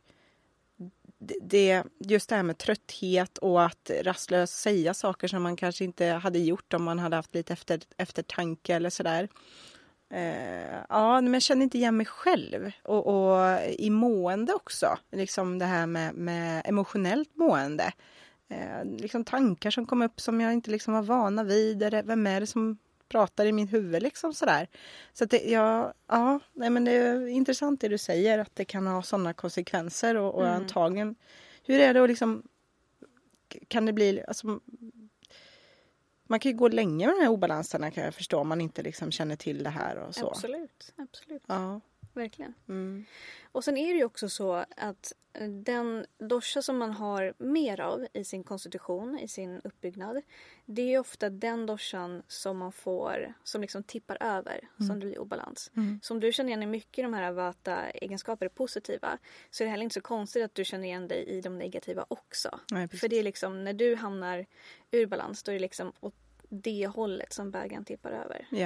just det här med trötthet och att rastlöst säga saker som man kanske inte hade gjort om man hade haft lite eftertanke eller sådär. Men jag känner inte igen mig själv. Och i mående också. Liksom det här med emotionellt mående. Liksom tankar som kom upp som jag inte liksom var vana vid. Vem är det som pratar i mitt huvud liksom sådär. Så att det är intressant det du säger, att det kan ha sådana konsekvenser och antagligen, hur är det att liksom, kan det bli, alltså, man kan ju gå länge med de här obalanserna, kan jag förstå, om man inte liksom känner till det här och så. Absolut. Ja. Verkligen. Och sen är det ju också så att den dosha som man har mer av i sin konstitution, i sin uppbyggnad, det är ju ofta den doshan som man får, som liksom tippar över, som det blir obalans. Så om du känner igen mycket i de här vata-egenskaper är positiva, så är det heller inte så konstigt att du känner igen dig i de negativa också. Nej, för det är liksom, när du hamnar ur balans, då är det liksom åt det hållet som bägaren tippar över. Ja.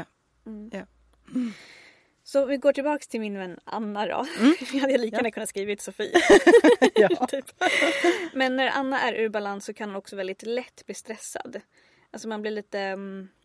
Så vi går tillbaka till min vän Anna då. Jag hade lika gärna kunnat skriva Sofie. Typ. Men när Anna är ur balans så kan hon också väldigt lätt bli stressad. Alltså man blir lite...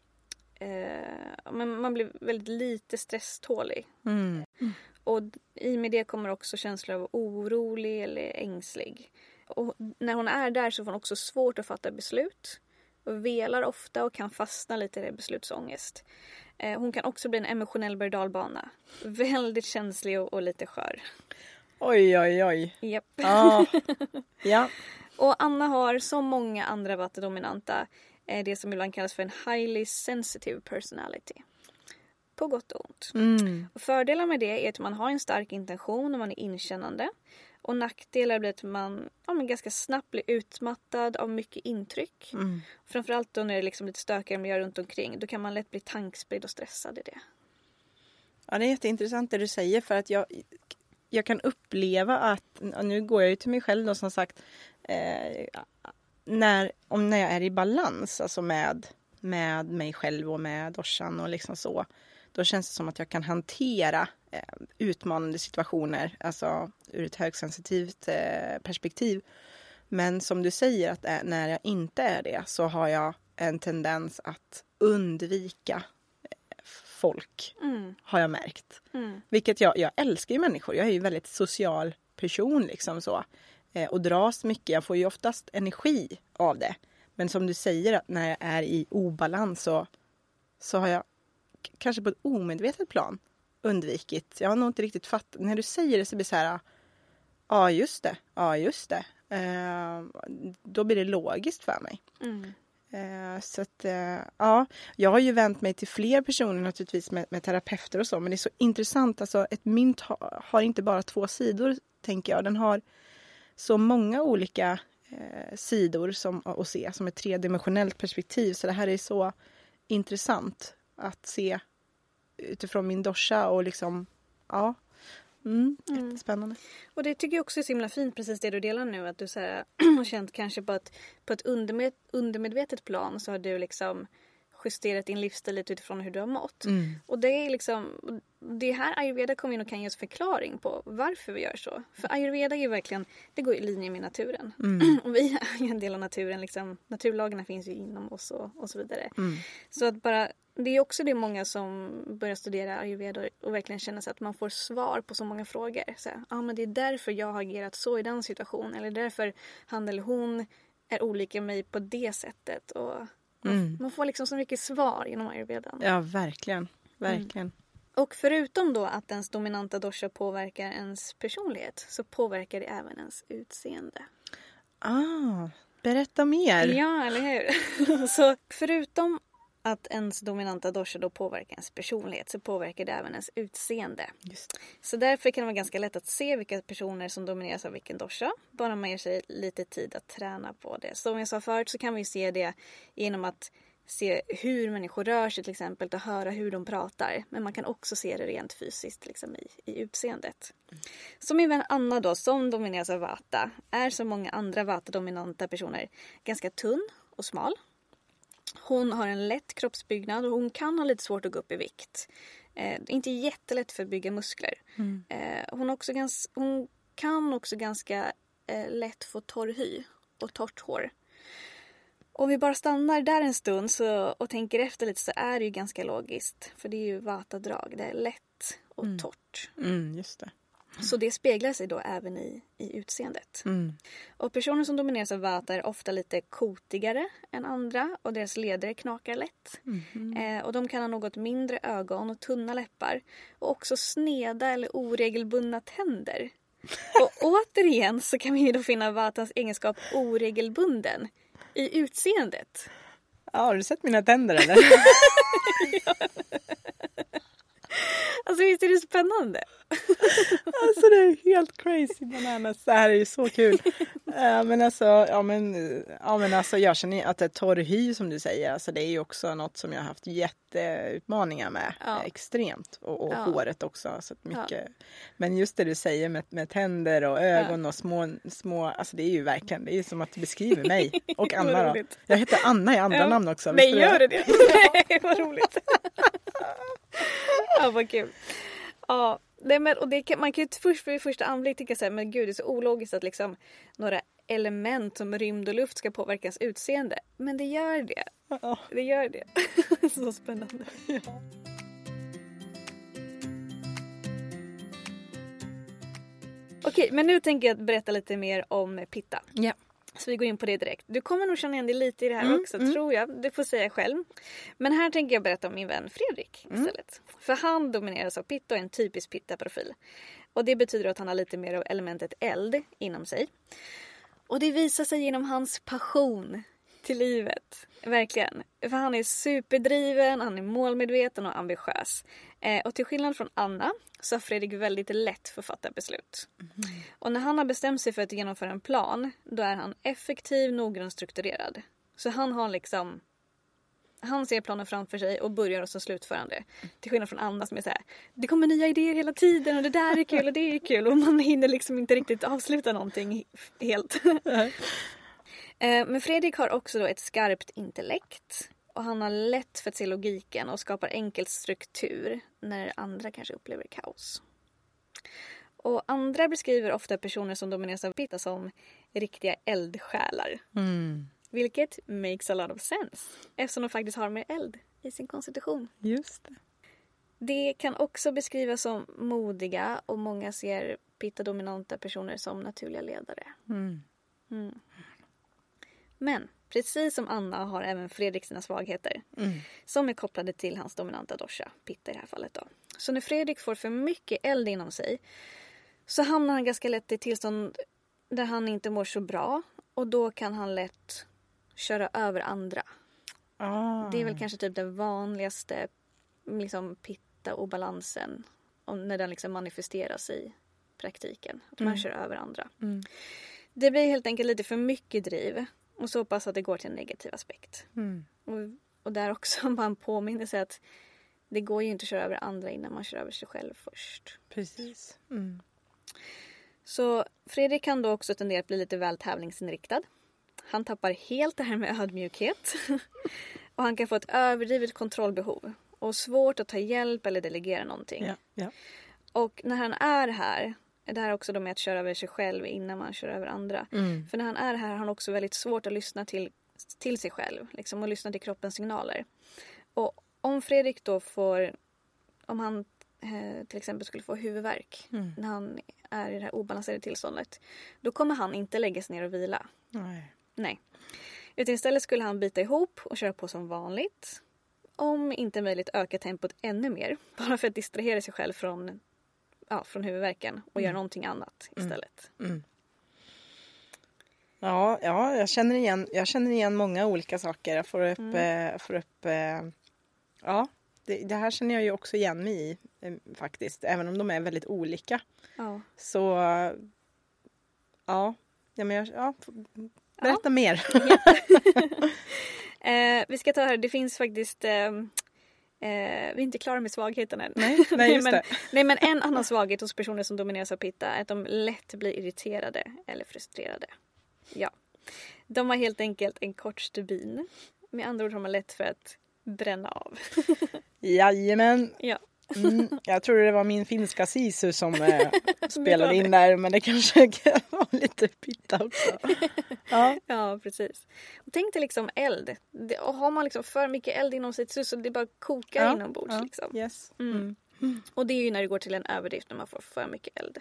man blir väldigt lite stresstålig. Och i med det kommer också känslor av orolig eller ängslig. Och när hon är där så får hon också svårt att fatta beslut. Och velar ofta och kan fastna lite i beslutsångest. Hon kan också bli en emotionell berg-dalbana. Väldigt känslig och lite skör. Oj. Japp. Ja. Och Anna har, som många andra vattendominanta, det som ibland kallas för en highly sensitive personality. På gott och ont. Och fördelar med det är att man har en stark intention och man är inkännande. Och nackdelar blir att man ganska snabbt blir utmattad av mycket intryck. Framförallt då när det är liksom lite stökigare miljö runt omkring. Då kan man lätt bli tankspridd och stressad i det. Ja, det är jätteintressant det du säger, för att jag kan uppleva att, nu går jag ju till mig själv då, som sagt, när jag är i balans, alltså med mig själv och med doshan och liksom så, då känns det som att jag kan hantera utmanande situationer, alltså ur ett högsensitivt perspektiv. Men som du säger, att när jag inte är det, så har jag en tendens att undvika folk, har jag märkt. Vilket jag älskar ju människor. Jag är ju en väldigt social person liksom så. Och dras mycket. Jag får ju oftast energi av det. Men som du säger, att när jag är i obalans så har jag kanske på ett omedvetet plan undvikit. Jag har nog inte riktigt fattat. När du säger det så blir det så här, ja just det. Då blir det logiskt för mig. Så att, jag har ju vänt mig till fler personer naturligtvis med terapeuter och så. Men det är så intressant. Alltså, ett mynt har inte bara två sidor, tänker jag. Den har så många olika sidor att se som ett tredimensionellt perspektiv. Så det här är så intressant att se utifrån min dosha och liksom, jättespännande. Och det tycker jag också är så himla fint, precis det du delar nu, att du så här, har känt kanske på ett undermedvetet plan, så har du liksom justerat din livsstil lite utifrån hur du har mått. Och det är liksom, det här ayurveda kommer in och kan ge oss förklaring på varför vi gör så. För ayurveda är ju verkligen, det går i linje med naturen. Och vi är ju en del av naturen, liksom, naturlagarna finns ju inom oss och så vidare. Så att bara, det är också det många som börjar studera ayurveda och verkligen känner sig att man får svar på så många frågor. Men det är därför jag har agerat så i den situationen, eller därför han eller hon är olika mig på det sättet. Och man får liksom så mycket svar genom ayurvedan. Ja, verkligen. Och förutom då att ens dominanta dosha påverkar ens personlighet, så påverkar det även ens utseende. Berätta mer. Ja, eller hur? Så förutom att ens dominanta dosha då påverkar ens personlighet, så påverkar det även ens utseende. Just. Så därför kan det vara ganska lätt att se vilka personer som domineras av vilken dosha, bara man ger sig lite tid att träna på det. Så som jag sa förut, så kan vi se det genom att se hur människor rör sig till exempel, och höra hur de pratar. Men man kan också se det rent fysiskt liksom, i utseendet. Så min vän Anna då, som domineras av vata, är som många andra vata-dominanta personer ganska tunn och smal. Hon har en lätt kroppsbyggnad och hon kan ha lite svårt att gå upp i vikt. Inte jättelätt för att bygga muskler. Hon kan också ganska lätt få torr hy och torrt hår. Om vi bara stannar där en stund och tänker efter lite, så är det ju ganska logiskt. För det är ju vata-drag. Det är lätt och torrt. Just det. Så det speglar sig då även i utseendet. Och personer som domineras av vata är ofta lite kotigare än andra. Och deras leder knakar lätt. Och de kan ha något mindre ögon och tunna läppar. Och också sneda eller oregelbundna tänder. Och återigen så kan vi då finna vatans egenskap oregelbunden i utseendet. Ja, har du sett mina tänder eller? Ja. Alltså visst är det spännande? Alltså det är helt crazy bananas. Det här är ju så kul. Men alltså jag känner att torr hy som du säger. Alltså det är ju också något som jag har haft jätteutmaningar med. Ja. Extremt. Och håret också. Så mycket. Ja. Men just det du säger med tänder och ögon och små. Alltså det är ju verkligen. Det är ju som att du beskriver mig. Och Anna då. Jag heter Anna i andra namn också. Nej, gör det? Nej, vad roligt. Ja, vad kul. Ja, och man kan ju vid första anblick tycka så här, men gud det är så ologiskt att liksom några element som rymd och luft ska påverka ens utseende. Men det gör det. Det gör det. Så spännande. Ja. Okej, men nu tänker jag berätta lite mer om Pitta. Ja. Så vi går in på det direkt. Du kommer nog känna igen dig lite i det här också, tror jag. Du får säga själv. Men här tänker jag berätta om min vän Fredrik istället. För han domineras av Pitta och är en typisk Pitta-profil. Och det betyder att han har lite mer av elementet eld inom sig. Och det visar sig genom hans passion till livet. Verkligen. För han är superdriven, han är målmedveten och ambitiös. Och till skillnad från Anna så har Fredrik väldigt lätt för att fatta beslut. Och när han har bestämt sig för att genomföra en plan, då är han effektiv, noggrann och strukturerad. Så han ser planen framför sig och börjar som slutförande. Till skillnad från Anna som är så här, det kommer nya idéer hela tiden och det där är kul och det är kul. Och man hinner liksom inte riktigt avsluta någonting helt. Men Fredrik har också då ett skarpt intellekt. Och han har lätt för att se logiken och skapar enkel struktur när andra kanske upplever kaos. Och andra beskriver ofta personer som domineras av Pitta som riktiga eldsjälar. Vilket makes a lot of sense. Eftersom de faktiskt har mer eld i sin konstitution. Just det. Det kan också beskrivas som modiga och många ser Pitta-dominanta personer som naturliga ledare. Men precis som Anna har även Fredrik sina svagheter. Som är kopplade till hans dominanta dosha, Pitta i det här fallet då. Så när Fredrik får för mycket eld inom sig så hamnar han ganska lätt i tillstånd där han inte mår så bra. Och då kan han lätt köra över andra. Det är väl kanske typ den vanligaste liksom, Pitta-obalansen. När den liksom manifesteras i praktiken. Att man kör över andra. Det blir helt enkelt lite för mycket driv. Och så pass att det går till en negativ aspekt. Och där också man påminner sig att det går ju inte att köra över andra innan man kör över sig själv först. Precis. Så Fredrik kan då också tendera att bli lite väl tävlingsinriktad. Han tappar helt det här med ödmjukhet. Och han kan få ett överdrivet kontrollbehov. Och svårt att ta hjälp eller delegera någonting. Ja. Och när han är här, det här också då med att köra över sig själv innan man kör över andra. För när han är här har han också väldigt svårt att lyssna till sig själv. Liksom, och lyssna till kroppens signaler. Och om Fredrik då om han till exempel skulle få huvudvärk när han är i det här obalanserade tillståndet. Då kommer han inte lägga sig ner och vila. Nej. Utan istället skulle han bita ihop och köra på som vanligt. Om inte möjligt öka tempot ännu mer. Bara för att distrahera sig själv från huvudvärken och göra någonting annat istället. Ja, jag känner igen många olika saker. Jag får upp det här känner jag ju också igen mig i faktiskt, även om de är väldigt olika. Så berätta mer. Vi ska ta här, det finns faktiskt vi är inte klara med svagheten än. Nej, just det. Men en annan svaghet hos personer som domineras av Pitta är att de lätt blir irriterade eller frustrerade. Ja. De har helt enkelt en kort stubin. Med andra ord har man lätt för att bränna av. Jajamän. Ja. Jag tror det var min finska sisu som spelade in där, men det kanske var lite Pitta också. Ja, precis. Och tänk dig liksom eld. Och har man liksom för mycket eld inom sitt sus så det bara kokar inombords. Liksom. Yes. Och det är ju när det går till en överdrift när man får för mycket eld.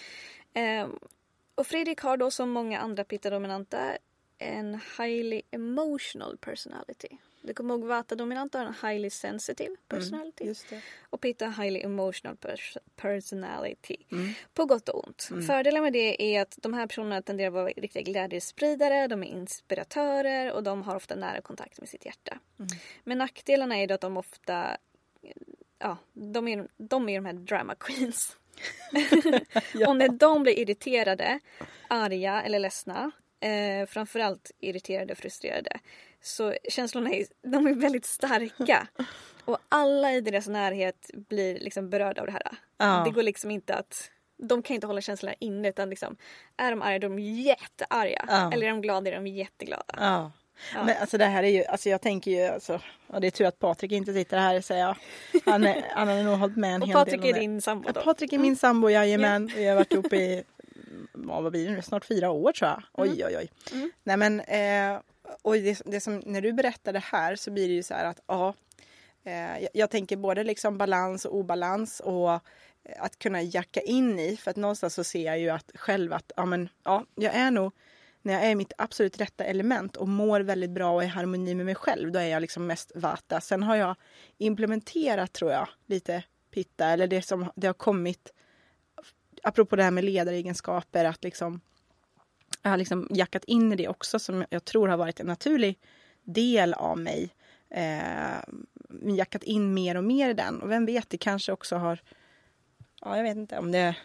Och Fredrik har då som många andra pitta-dominanta en highly emotional personality. Du kommer ihåg Vata-dominanta har en highly sensitive personality. Just det. Och Pitta har highly emotional personality. På gott och ont. Fördelen med det är att de här personerna tenderar att vara riktiga glädjespridare. De är inspiratörer och de har ofta nära kontakt med sitt hjärta. Men nackdelarna är då att de ofta... Ja, de är de här drama queens. Och när de blir irriterade, arga eller ledsna, framförallt irriterade och frustrerade, så känslorna de är väldigt starka. Och alla i deras närhet blir liksom berörda av det här. Det går liksom inte att... De kan inte hålla känslorna inne, utan liksom, är de arga, de är jättearga. Eller är de glada, är de jätteglada. Ja. Men alltså det här är ju, alltså jag tänker ju, alltså, och det är tur att Patrik inte sitter här, säger jag. Han har nog hållit med en hel del. Och Patrik är din sambo då? Patrik är min sambo, jajamän. Vi har varit uppe i, vad blir det nu, snart 4 år tror jag. Oj. Nej men, och det som, när du berättar det här så blir det ju så här att, jag tänker både liksom balans och obalans och att kunna jacka in i, för att någonstans så ser jag ju att själv att, jag är nog, när jag är i mitt absolut rätta element och mår väldigt bra och är i harmoni med mig själv, då är jag liksom mest vata. Sen har jag implementerat, tror jag, lite pitta, eller det har kommit, apropå det här med ledaregenskaper, att liksom, jag har liksom jackat in i det också, som jag tror har varit en naturlig del av mig. Jackat in mer och mer i den. Och vem vet, det kanske också har, jag vet inte om det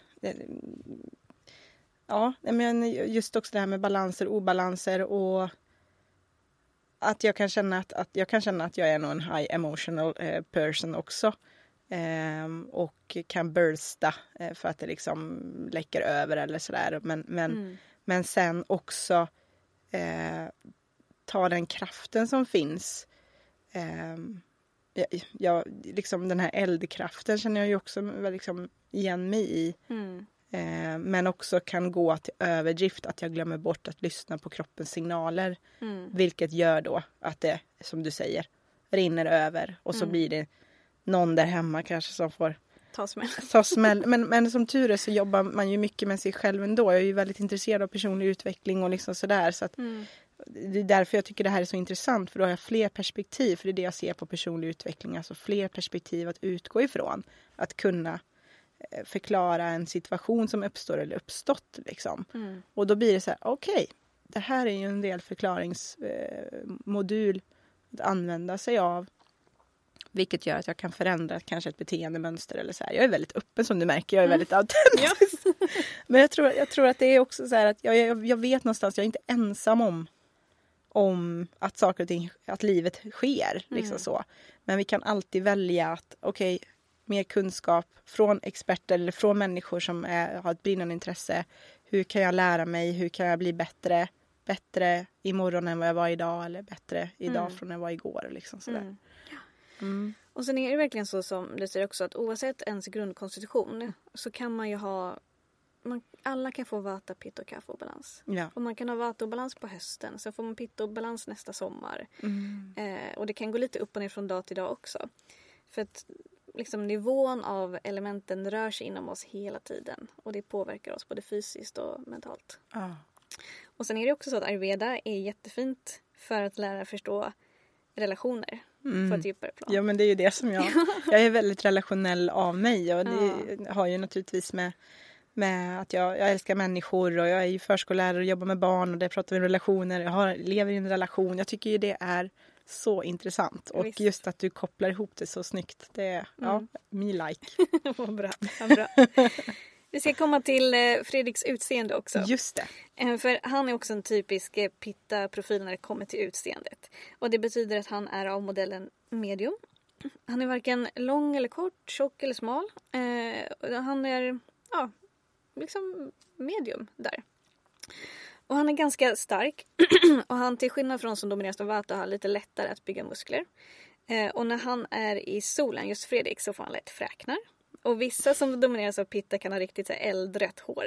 men just också det här med balanser och obalanser, och att jag kan känna att jag är nog en high emotional person också, och kan bursta för att det liksom läcker över eller sådär, men sen också ta den kraften som finns. Jag liksom den här eldkraften känner jag ju också liksom igen mig i. Men också kan gå till överdrift, att jag glömmer bort att lyssna på kroppens signaler. Vilket gör då att det, som du säger, rinner över. Och så blir det någon där hemma kanske som får ta smäll. Men som tur är så jobbar man ju mycket med sig själv ändå. Jag är ju väldigt intresserad av personlig utveckling och liksom sådär. Så att det är därför jag tycker det här är så intressant. För då har jag fler perspektiv. För det är det jag ser på personlig utveckling. Alltså fler perspektiv att utgå ifrån. Att kunna förklara en situation som uppstår eller uppstått liksom. Och då blir det så här, okej, det här är ju en del förklaringsmodul att använda sig av, vilket gör att jag kan förändra kanske ett beteendemönster eller så här. Jag är väldigt öppen, som du märker, jag är väldigt autentisk. Men jag tror att det är också så här att jag vet någonstans, jag är inte ensam om att saker och ting, att livet sker liksom så. Men vi kan alltid välja att mer kunskap från experter eller från människor som har ett brinnande intresse. Hur kan jag lära mig? Hur kan jag bli bättre imorgon än vad jag var idag, eller bättre idag från när jag var igår liksom sådär. Och sen är det verkligen så som du säger också, att oavsett ens grundkonstitution så kan man ju ha, alla kan få vata, pitta och kaffe och balans. Ja. Och man kan ha vata och balans på hösten, så får man pitta och balans nästa sommar. Och det kan gå lite upp och ner från dag till dag också. För att liksom nivån av elementen rör sig inom oss hela tiden. Och det påverkar oss både fysiskt och mentalt. Och sen är det också så att Ayurveda är jättefint för att lära förstå relationer på ett djupare plan. Ja, men det är ju det som jag är väldigt relationell av mig. Och det har ju naturligtvis med att jag älskar människor, och jag är ju förskollärare och jobbar med barn, och det pratar vi om relationer. Jag lever i en relation. Jag tycker ju det är så intressant. Och visst, just att du kopplar ihop det så snyggt. Det är, me like. Vad bra. Vi ska komma till Fredriks utseende också. Just det. För han är också en typisk pitta-profil när det kommer till utseendet. Och det betyder att han är av modellen medium. Han är varken lång eller kort, tjock eller smal. Han är liksom medium där. Och han är ganska stark. Och han, till skillnad från som domineras av vata, har lite lättare att bygga muskler. Och när han är i solen, just Fredrik, så får han lätt fräknar. Och vissa som domineras av pitta kan ha riktigt så här eldrött hår.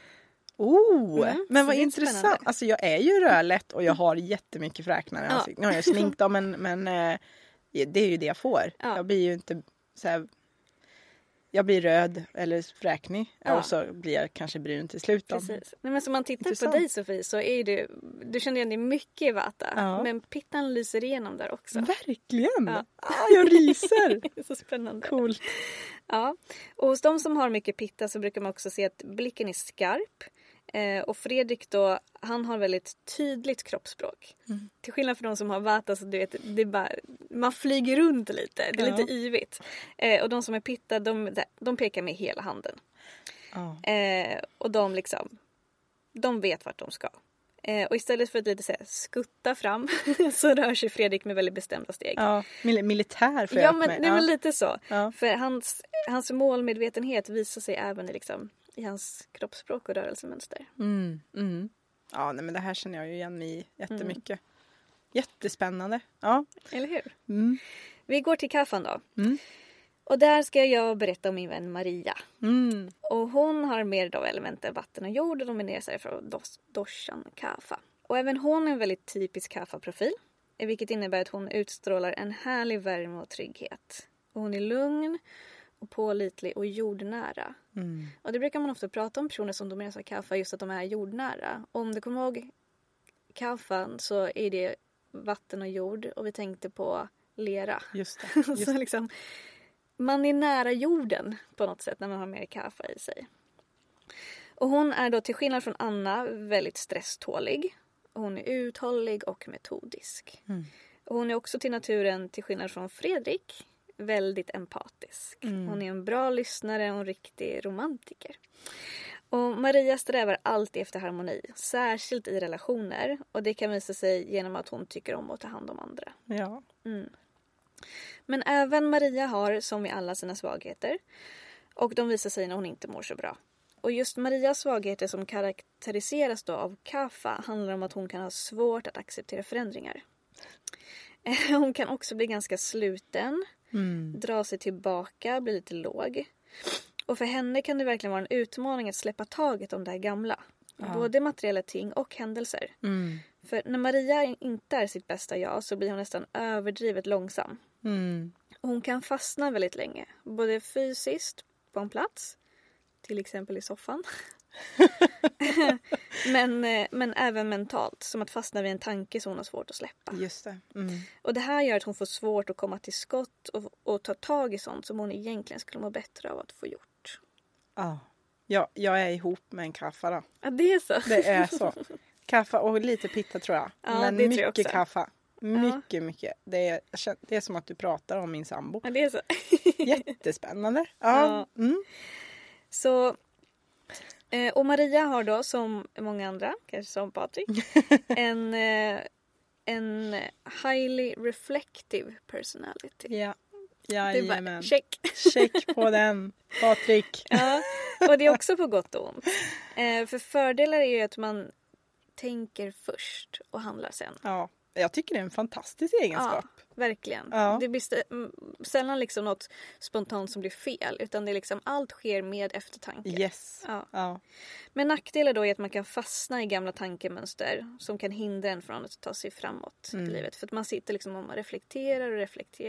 Men vad intressant. Spännande. Alltså jag är ju rödlätt och jag har jättemycket fräknar i ansiktet. Nu har jag sminkt dem, men det är ju det jag får. Jag blir ju inte så här... jag blir röd eller fräknig. Och så blir jag kanske brun till slut. Precis. Nej, men som man tittar på dig, Sofie, så är du känner igen dig mycket i vata. Ja. Men pittan lyser igenom där också. Verkligen! Ja. Jag ryser! Så spännande. Coolt. Ja, och hos de som har mycket pitta så brukar man också se att blicken är skarp. Och Fredrik då, han har väldigt tydligt kroppsspråk. Till skillnad från de som har vata, så du vet, det är bara, man flyger runt lite. Det är lite yvigt. Och de som är pitta, de pekar med hela handen. Och de vet vart de ska. Och istället för att lite så här, skutta fram så rör sig Fredrik med väldigt bestämda steg. Ja, militär för ja, men det är väl lite så. Ja. För hans målmedvetenhet visar sig även i hans kroppsspråk och rörelsemönster. Ja, nej, men det här känner jag ju igen mig i jättemycket. Jättespännande. Ja. Eller hur? Vi går till kaffan då. Och där ska jag berätta om min vän Maria. Och hon har mer av elementen vatten och jord och dominerar sig från doshan kaffa. Och även hon är en väldigt typisk kaffa-profil. Vilket innebär att hon utstrålar en härlig värme och trygghet. Och hon är lugn och pålitlig och jordnära. Och det brukar man ofta prata om personer som domineras av kaffa, just att de är jordnära. Och om du kommer ihåg kaffan så är det vatten och jord. Och vi tänkte på lera. Just det. Så liksom, man är nära jorden på något sätt när man har mer kaffa i sig. Och hon är då till skillnad från Anna väldigt stresstålig. Och hon är uthållig och metodisk. Och hon är också till naturen, till skillnad från Fredrik, väldigt empatisk. Hon är en bra lyssnare och en riktig romantiker. Och Maria strävar alltid efter harmoni, särskilt i relationer. Och det kan visa sig genom att hon tycker om att ta hand om andra. Ja. Men även Maria har, som i alla, sina svagheter. Och de visar sig när hon inte mår så bra. Och just Marias svagheter som karaktäriseras då av kaffa handlar om att hon kan ha svårt att acceptera förändringar. Hon kan också bli ganska sluten, dra sig tillbaka, bli lite låg. Och för henne kan det verkligen vara en utmaning att släppa taget om det här gamla. Både materiella ting och händelser. För när Maria inte är sitt bästa jag så blir hon nästan överdrivet långsam. Hon kan fastna väldigt länge. Både fysiskt på en plats, till exempel i soffan. men även mentalt, som att fastna vid en tanke som hon har svårt att släppa. Just det. Och det här gör att hon får svårt att komma till skott och ta tag i sånt som hon egentligen skulle må bättre av att få gjort. Ja, jag är ihop med en kaffa då. Ja, det är så. Det är så. Kaffa och lite pitta tror jag. Ja, men det mycket tror jag kaffa. Mycket. Det är som att du pratar om min sambo. Ja, det är så. Jättespännande. Ja. Så, och Maria har då, som många andra, kanske som Patrik, en highly reflective personality. Ja. Jajamän. Check. Check på den, Patrik. Ja, och det är också på gott och ont. För fördelar är ju att man tänker först och handlar sen. Ja, jag tycker det är en fantastisk egenskap. Ja, verkligen. Ja. Det blir sällan liksom något spontant som blir fel. Utan det är liksom, allt sker med eftertanke. Yes. Ja. Men nackdelen då är att man kan fastna i gamla tankemönster som kan hindra en från att ta sig framåt i livet. För att man sitter liksom och man reflekterar.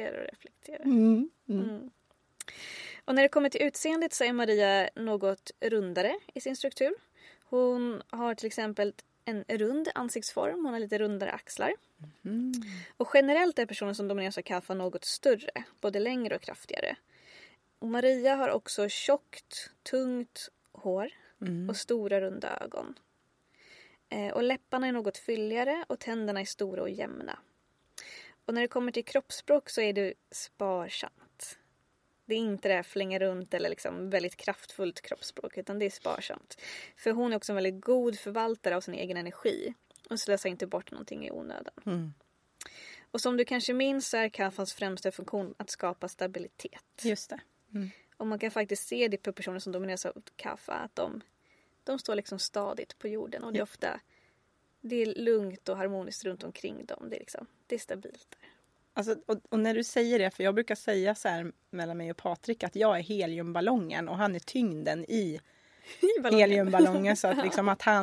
Och när det kommer till utseendet så är Maria något rundare i sin struktur. Hon har till exempel en rund ansiktsform. Hon har lite rundare axlar. Och generellt är personen som domineras av kaffa något större. Både längre och kraftigare. Och Maria har också tjockt, tungt hår. Och stora runda ögon. Och läpparna är något fylligare. Och tänderna är stora och jämna. Och när det kommer till kroppsspråk så är det sparsamt. Det är inte det här flänga runt eller liksom väldigt kraftfullt kroppsspråk, utan det är sparsamt. För hon är också en väldigt god förvaltare av sin egen energi och slösar inte bort någonting i onödan. Och som du kanske minns så är kaffans främsta funktion att skapa stabilitet. Just det. Och man kan faktiskt se det på personer som domineras av kaffa, att de står liksom stadigt på jorden och det är ofta det är lugnt och harmoniskt runt omkring dem. Det är stabilt där. Alltså, och när du säger det, för jag brukar säga så här mellan mig och Patrik att jag är heliumballongen och han är tyngden i heliumballongen, så att liksom att han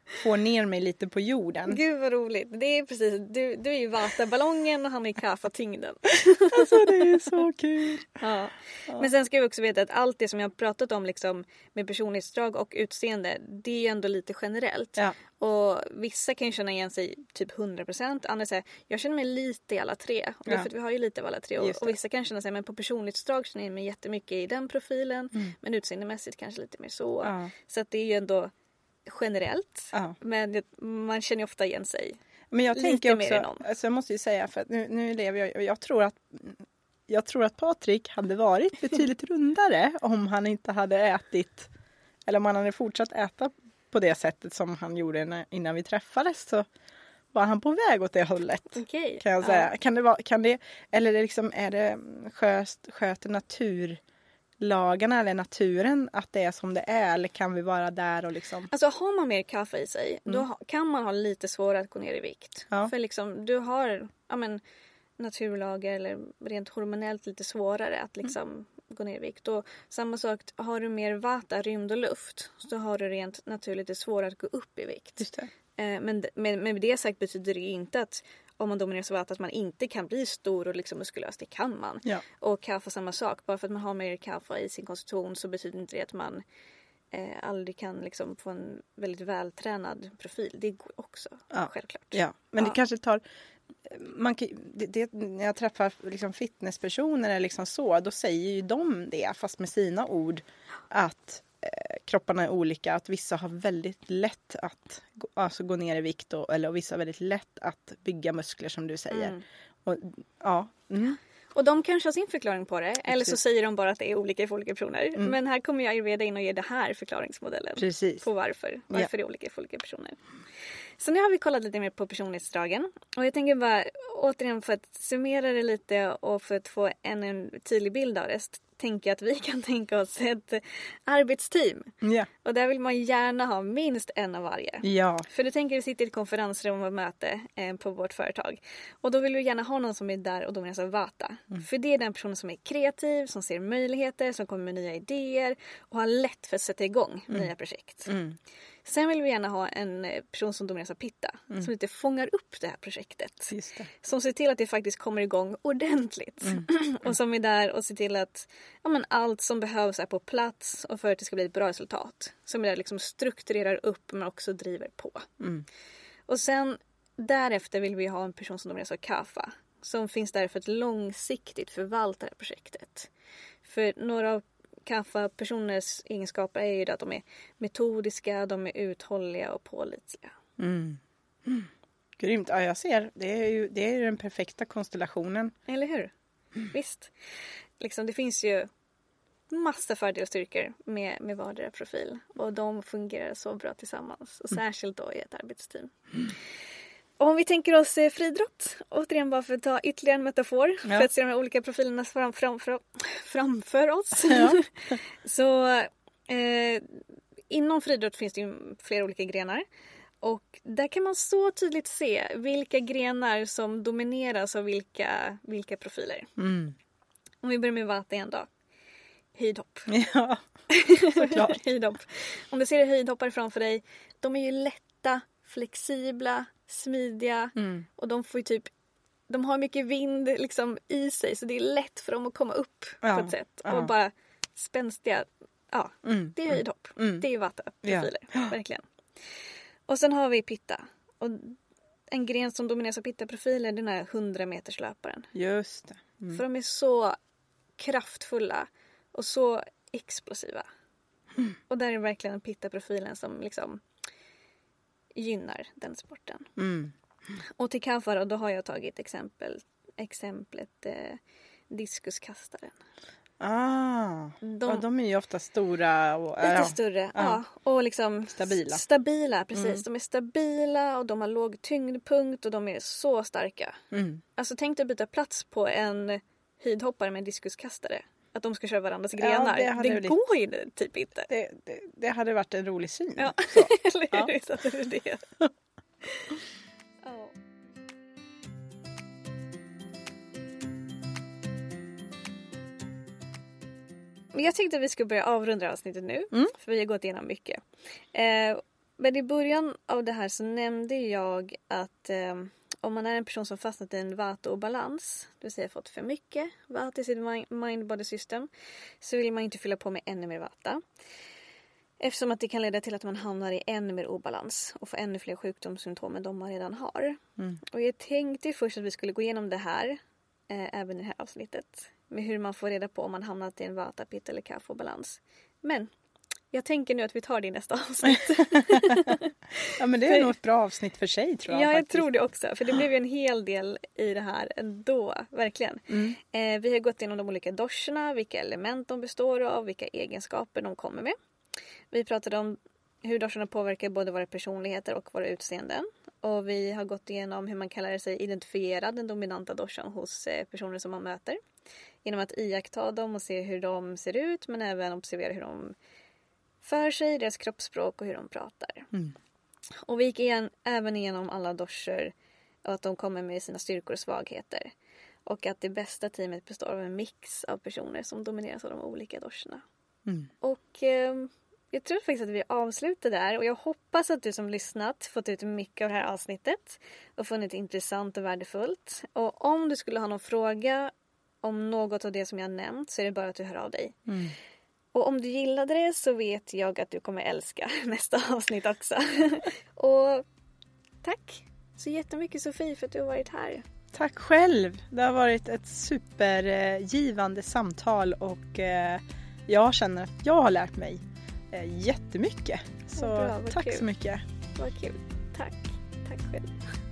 får ner mig lite på jorden. Gud vad roligt. Det är precis, du är ju Vata-ballongen och han är Kapha-tyngden. Alltså det är så kul. Ja. Men sen ska vi också veta att allt det som jag har pratat om liksom, med personlighetsdrag och utseende, det är ju ändå lite generellt. Ja. Och vissa kan ju känna igen sig typ 100%. Andra säger, jag känner mig lite i alla tre. Och därför att vi har ju lite av alla tre. Och vissa kan känna sig, men på personlighetsdrag känner jag mig jättemycket i den profilen. Men utseendemässigt kanske lite mer så. Ja. Så att det är ju ändå generellt. Ja. Men man känner ju ofta igen sig. Men jag tänker också, alltså jag måste ju säga, för att nu lever jag, jag tror att Patrik hade varit betydligt rundare om han inte hade ätit, eller om han hade fortsatt äta på det sättet som han gjorde innan vi träffades, så var han på väg åt det hållet. Okay. Kan jag säga. Kan det, eller liksom, är det sköter naturlagarna eller naturen att det är som det är, eller kan vi vara där och liksom... Alltså har man mer kaffe i sig, då kan man ha lite svårare att gå ner i vikt. Ja. För liksom, du har naturlagar eller rent hormonellt lite svårare att liksom gå ner i vikt. Och samma sak, har du mer vata, rymd och luft, så har du rent naturligt det svårare att gå upp i vikt. Just det. Men med det sagt betyder det inte att om man domineras av vata att man inte kan bli stor och liksom muskulös. Det kan man. Ja. Och kaffe samma sak. Bara för att man har mer kaffe i sin konstitution så betyder inte det att man aldrig kan liksom få en väldigt vältränad profil. Det går också, självklart. Ja, men det kanske tar... när jag träffar liksom fitnesspersoner eller liksom så, då säger ju de det, fast med sina ord, att kropparna är olika, att vissa har väldigt lätt att gå ner i vikt och vissa har väldigt lätt att bygga muskler, som du säger. Och, och de kanske har sin förklaring på det. Precis. Eller så säger de bara att det är olika för olika personer. Men här kommer jag ayurveda in och ge det här förklaringsmodellen. Precis. På varför det är olika för olika personer. Så nu har vi kollat lite mer på personlighetsdragen. Och jag tänker bara, återigen för att summera det lite och för att få en tydlig bild av det, tänker jag att vi kan tänka oss ett arbetsteam. Yeah. Och där vill man gärna ha minst en av varje. Ja. För du tänker att vi sitter i ett konferensrum och möte på vårt företag. Och då vill du gärna ha någon som är där och domineras av vata. För det är den personen som är kreativ, som ser möjligheter, som kommer med nya idéer och har lätt för att sätta igång nya projekt. Sen vill vi gärna ha en person som domineras av pitta. Som inte fångar upp det här projektet. Just det. Som ser till att det faktiskt kommer igång ordentligt. Och som är där och ser till att allt som behövs är på plats. Och för att det ska bli ett bra resultat. Som är där liksom strukturerar upp men också driver på. Och sen därefter vill vi ha en person som domineras av kapha. Som finns där för att långsiktigt förvalta det här projektet. För några av kapha-personers egenskaper är ju att de är metodiska, de är uthålliga och pålitliga. Grymt. Ja, jag ser. Det är ju den perfekta konstellationen. Eller hur? Visst. Liksom, det finns ju massa fördelar och styrkor med vardera profil. Och de fungerar så bra tillsammans. Och särskilt då i ett arbetsteam. Om vi tänker oss friidrott, återigen bara för att ta ytterligare en metafor, för att se de här olika profilerna framför oss. Ja. Så inom friidrott finns det ju flera olika grenar. Och där kan man så tydligt se vilka grenar som domineras av vilka profiler. Om vi börjar med vata igen då. Höjdhopp. Ja, såklart. Höjdhopp. Om du ser höjdhoppare framför dig, de är ju lätta, flexibla, smidiga och de får ju de har mycket vind liksom i sig, så det är lätt för dem att komma upp på ett sätt och bara spänstiga. Ja, det är höjdhopp. Det är vata-profiler, verkligen. Och sen har vi pitta. Och en gren som domineras av pitta-profiler är den här 100-meterslöparen. Just det. För de är så kraftfulla och så explosiva. Och där är verkligen pitta-profilen som liksom gynnar den sporten. Och till kapha då har jag tagit exemplet diskuskastaren. De är ju ofta stora och lite större, och liksom stabila, precis. De är stabila och de har låg tyngdpunkt och de är så starka. Alltså tänk dig att byta plats på en höjdhoppare med en diskuskastare. Att de ska köra varandras grenar. Det går ju typ inte. Det hade varit en rolig syn. Ja, eller hur? Så att det är det. Jag tänkte att vi skulle börja avrunda avsnittet nu. För vi har gått igenom mycket. Men i början av det här så nämnde jag att om man är en person som fastnat i en vata-obalans, det vill säga fått för mycket vata i sitt mind-body system, så vill man inte fylla på med ännu mer vata. Eftersom att det kan leda till att man hamnar i ännu mer obalans och får ännu fler sjukdomssymptom än de man redan har. Och jag tänkte först att vi skulle gå igenom det här, även i det här avsnittet, med hur man får reda på om man hamnat i en vata, pitta eller kapha-balans. Men jag tänker nu att vi tar det i nästa avsnitt. Ja, men det är nog ett bra avsnitt för sig, tror jag. Ja, faktiskt. jag tror det också. För det blev ju en hel del i det här ändå, verkligen. Vi har gått igenom de olika dosherna, vilka element de består av, vilka egenskaper de kommer med. Vi pratade om hur dosherna påverkar både våra personligheter och våra utseenden. Och vi har gått igenom hur man kan lära sig identifiera den dominanta doshan hos personer som man möter. Genom att iaktta dem och se hur de ser ut, men även observera hur de för sig, deras kroppsspråk och hur de pratar. Och vi gick även igenom alla dosher och att de kommer med sina styrkor och svagheter. Och att det bästa teamet består av en mix av personer som domineras av de olika dosherna. Och jag tror faktiskt att vi avslutar där. Och jag hoppas att du som lyssnat fått ut mycket av det här avsnittet och funnit det intressant och värdefullt. Och om du skulle ha någon fråga om något av det som jag nämnt, så är det bara att du hör av dig. Och om du gillade det så vet jag att du kommer älska nästa avsnitt också. Och tack så jättemycket, Sofie, för att du har varit här. Tack själv. Det har varit ett supergivande samtal och jag känner att jag har lärt mig jättemycket. Så bra, tack kul. Så mycket. Vad kul. Tack. Tack själv.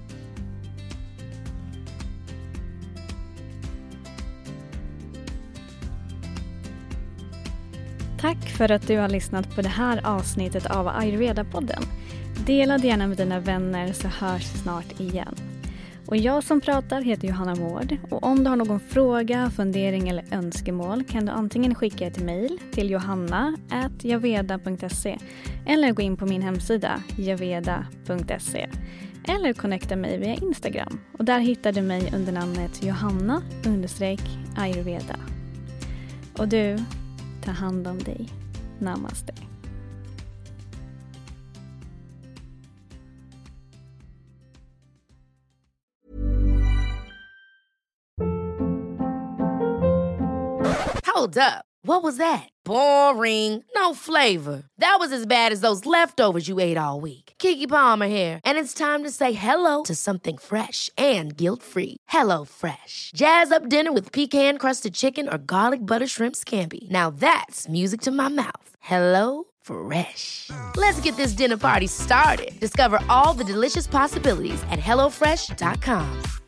Tack för att du har lyssnat på det här avsnittet av Ayurveda-podden. Dela det gärna med dina vänner så hörs snart igen. Och jag som pratar heter Johanna Mård. Och om du har någon fråga, fundering eller önskemål kan du antingen skicka ett mejl till johanna@javeda.se eller gå in på min hemsida javeda.se eller connecta mig via Instagram. Och där hittar du mig under namnet Johanna_Ayurveda. Och du, ta hand om dig. Namaste. Hold up. What was that? Boring. No flavor. That was as bad as those leftovers you ate all week. Keke Palmer here, and it's time to say hello to something fresh and guilt-free. Hello Fresh. Jazz up dinner with pecan-crusted chicken or garlic butter shrimp scampi. Now that's music to my mouth. Hello Fresh. Let's get this dinner party started. Discover all the delicious possibilities at hellofresh.com.